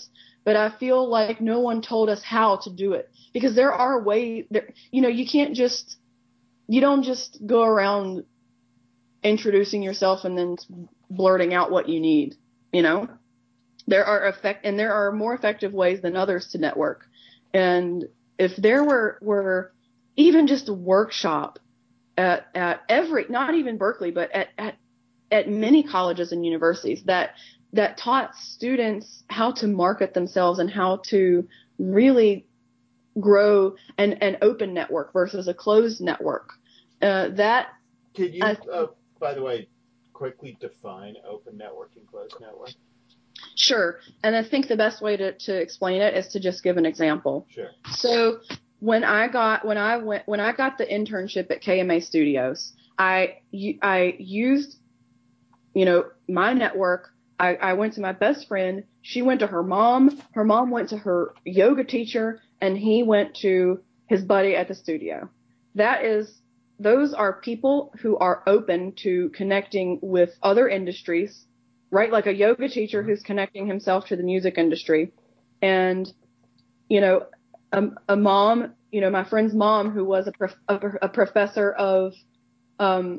but I feel like no one told us how to do it, because there are ways there, you know, you can't just, you don't just go around introducing yourself and then blurting out what you need, you know, there are effect, and there are more effective ways than others to network. And if there were, were even just a workshop at, at every, not even Berkeley, but at, at, at many colleges and universities that, that taught students how to market themselves and how to really grow an, an open network versus a closed network. Uh, that. Could you, I, uh, by the way, quickly define open network and closed network? Sure. And I think the best way to, to explain it is to just give an example. Sure. So when I got, when I went, when I got the internship at K M A Studios, I, I used, you know, my network. I, I went to my best friend. She went to her mom. Her mom went to her yoga teacher, and he went to his buddy at the studio. That is, those are people who are open to connecting with other industries, right? Like a yoga teacher who's connecting himself to the music industry. And, you know, a, a mom, you know, my friend's mom, who was a, prof, a, a professor of, um,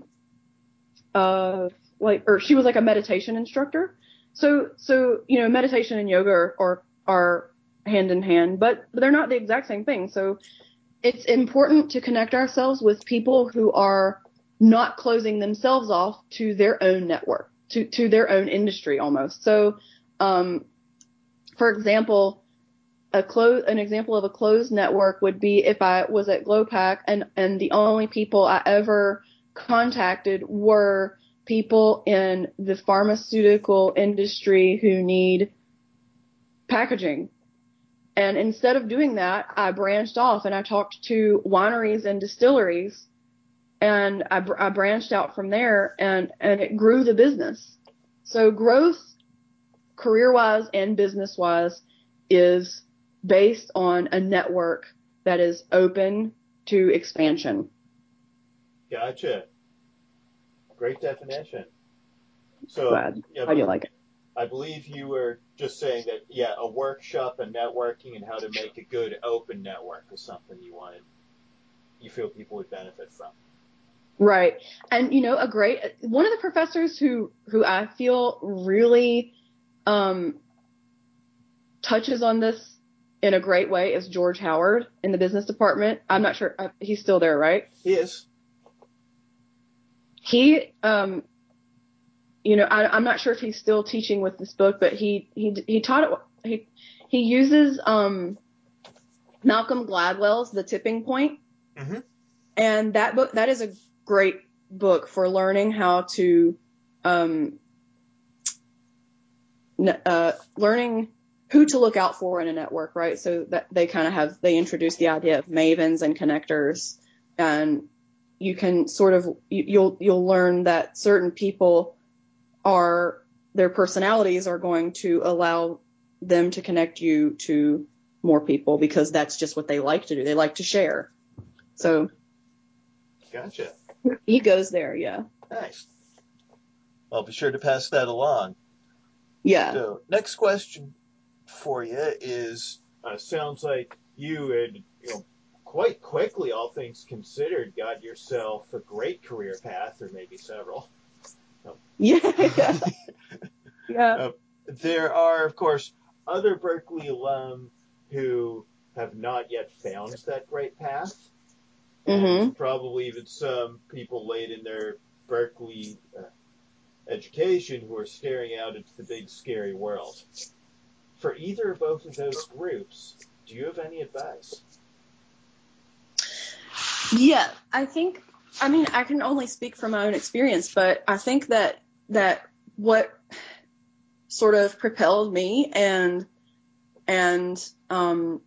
uh, like, or she was like a meditation instructor. So, so, you know, meditation and yoga are, are, are hand in hand, but they're not the exact same thing. So it's important to connect ourselves with people who are not closing themselves off to their own network, to, to their own industry almost. So, um, for example, a close, an example of a closed network would be if I was at GlowPack and, and the only people I ever contacted were people in the pharmaceutical industry who need packaging. And instead of doing that, I branched off and I talked to wineries and distilleries, and I, I branched out from there, and, and it grew the business. So growth, career-wise and business-wise, is based on a network that is open to expansion. Gotcha. Great definition. So, Glad. yeah, How do you like it? I believe you were just saying that, yeah, a workshop and networking and how to make a good open network is something you wanted, you feel people would benefit from. Right. And, you know, a great, one of the professors who, who I feel really, um, touches on this in a great way is George Howard in the business department. I'm not sure, uh, he's still there, right? He is. He, um, you know, I, I'm not sure if he's still teaching with this book, but he, he, he taught it, he, he uses, um, Malcolm Gladwell's The Tipping Point. Mm-hmm. And that book, that is a great book for learning how to, um, uh, learning who to look out for in a network, right? So that they kind of have, they introduce the idea of mavens and connectors, and you can sort of, you, you'll, you'll learn that certain people are, their personalities are going to allow them to connect you to more people because that's just what they like to do. They like to share. So. Gotcha. He goes there, yeah. Nice. I'll be sure to pass that along. Yeah. So, next question for you is, uh, sounds like you had, you know, quite quickly, all things considered, got yourself a great career path, or maybe several. Oh. Yeah. Yeah. yeah. Uh, there are, of course, other Berkeley alum who have not yet found that great path. And Mm-hmm. probably even some people late in their Berkeley uh, education who are staring out into the big, scary world. For either or both of those groups, do you have any advice? Yeah, I think, I mean, I can only speak from my own experience, but I think that, that what sort of propelled me and, and, um,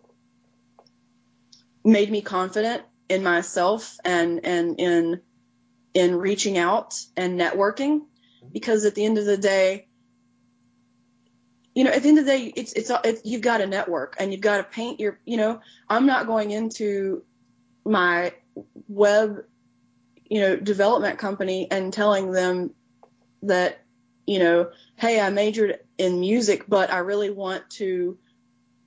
made me confident in myself and, and in, in reaching out and networking, because at the end of the day, you know, at the end of the day, it's, it's, it's you've got to network and you've got to paint your, you know, I'm not going into my web, you know, development company and telling them that, you know, hey, I majored in music, but I really want to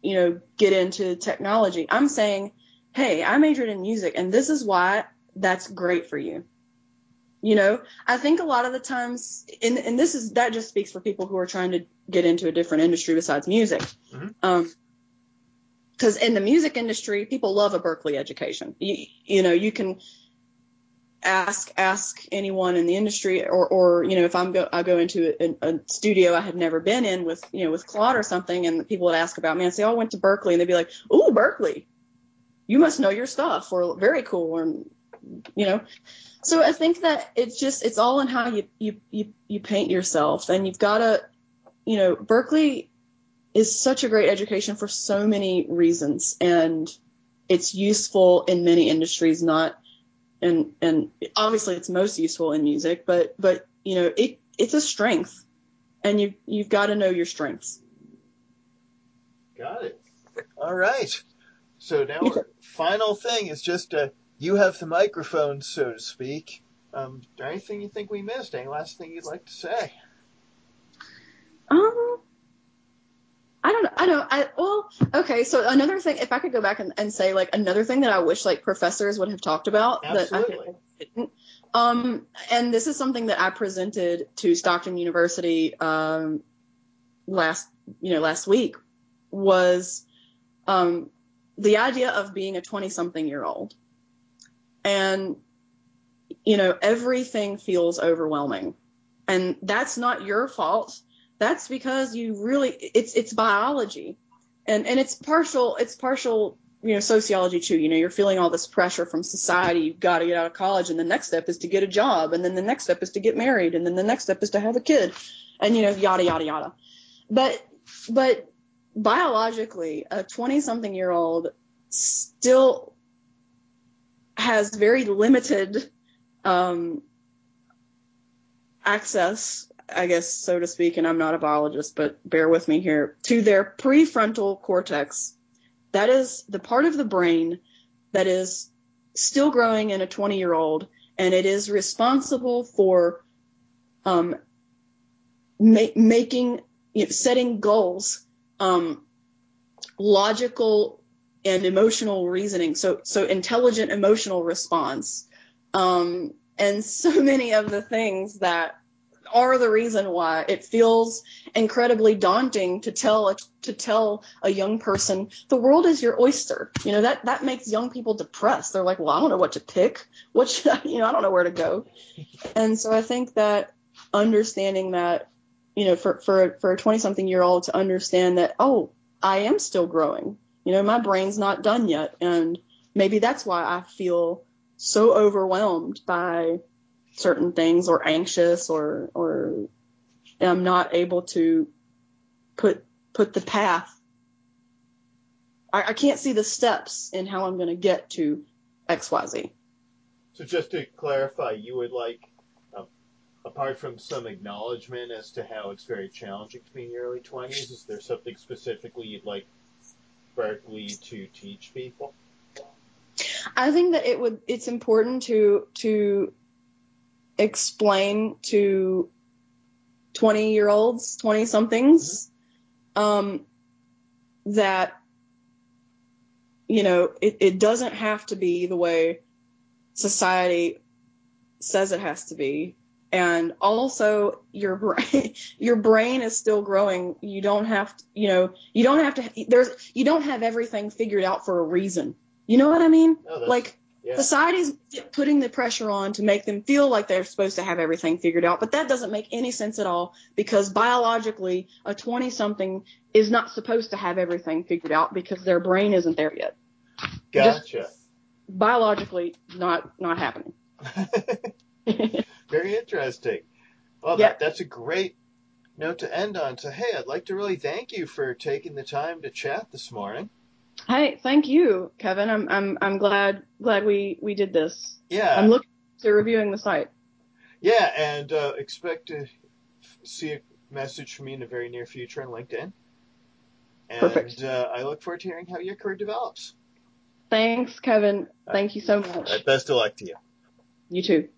you know, get into technology. I'm saying, hey, I majored in music, and this is why that's great for you. You know, I think a lot of the times, and, and this is, that just speaks for people who are trying to get into a different industry besides music. Mm-hmm. Um, cause in the music industry, people love a Berklee education. You, you know, you can ask, ask anyone in the industry, or, or, you know, if I'm go, I go into a, a studio I had never been in with, you know, with Claude or something, and people would ask about me and say, oh, I went to Berklee, and they'd be like, ooh, Berklee, you must know your stuff, or very cool, or, you know. So I think that it's just, it's all in how you, you, you, you paint yourself, and you've got to, you know, Berklee is such a great education for so many reasons, and it's useful in many industries, not, and, and obviously it's most useful in music, but, but, you know, it, it's a strength, and you, you've got to know your strengths. Got it. All right. So now our final thing is just, uh, you have the microphone, so to speak. Um, is there anything you think we missed? Any last thing you'd like to say? Um, I don't know. I know. I, well, okay. So another thing, if I could go back and, and say, like, another thing that I wish, like, professors would have talked about. Absolutely. That I think they didn't. Um, and this is something that I presented to Stockton University, um, last, you know, last week, was, um, the idea of being a twenty something year old. And, you know, everything feels overwhelming, and that's not your fault. That's because you really, it's, it's biology, and, and it's partial, it's partial, you know, sociology too. You know, you're feeling all this pressure from society. You've got to get out of college, and the next step is to get a job. And then the next step is to get married. And then the next step is to have a kid, and, you know, yada, yada, yada. But, but biologically, a twenty something year old still has very limited um, access, I guess, so to speak, and I'm not a biologist, but bear with me here, to their prefrontal cortex. That is the part of the brain that is still growing in a twenty year old, and it is responsible for um, ma- making, you know, setting goals, um, logical and emotional reasoning, so so intelligent emotional response, um, and so many of the things that are the reason why it feels incredibly daunting to tell a, to tell a young person the world is your oyster. You know, that that makes young people depressed. They're like, well, I don't know what to pick. What should I, you know, I don't know where to go. And so I think that understanding that, you know, for for for a twenty something year old to understand that, oh, I am still growing. You know, my brain's not done yet. And maybe that's why I feel so overwhelmed by certain things, or anxious, or, or I'm not able to put, put the path. I, I can't see the steps in how I'm going to get to X Y Z. So just to clarify, you would like, um, apart from some acknowledgement as to how it's very challenging to be in your early twenties, is there something specifically you'd like Berklee to teach people? I think that it would, it's important to, to explain to twenty year olds, twenty somethings, mm-hmm. um, that, you know, it, it doesn't have to be the way society says it has to be. And also your brain, your brain is still growing. You don't have to, you know, you don't have to, there's, you don't have everything figured out for a reason. You know what I mean? No, like yeah. Society's putting the pressure on to make them feel like they're supposed to have everything figured out. But that doesn't make any sense at all, because biologically a twenty something is not supposed to have everything figured out because their brain isn't there yet. Gotcha. Just biologically not, not happening. Very interesting. Well, yeah. that, that's a great note to end on. So, hey, I'd like to really thank you for taking the time to chat this morning. Hey, thank you, Kevin. I'm I'm I'm glad glad we, we did this. Yeah. I'm looking to reviewing the site. Yeah, and uh, expect to see a message from me in the very near future on LinkedIn. And Perfect. Uh, I look forward to hearing how your career develops. Thanks, Kevin. Thank you so much. All right, best of luck to you. You too.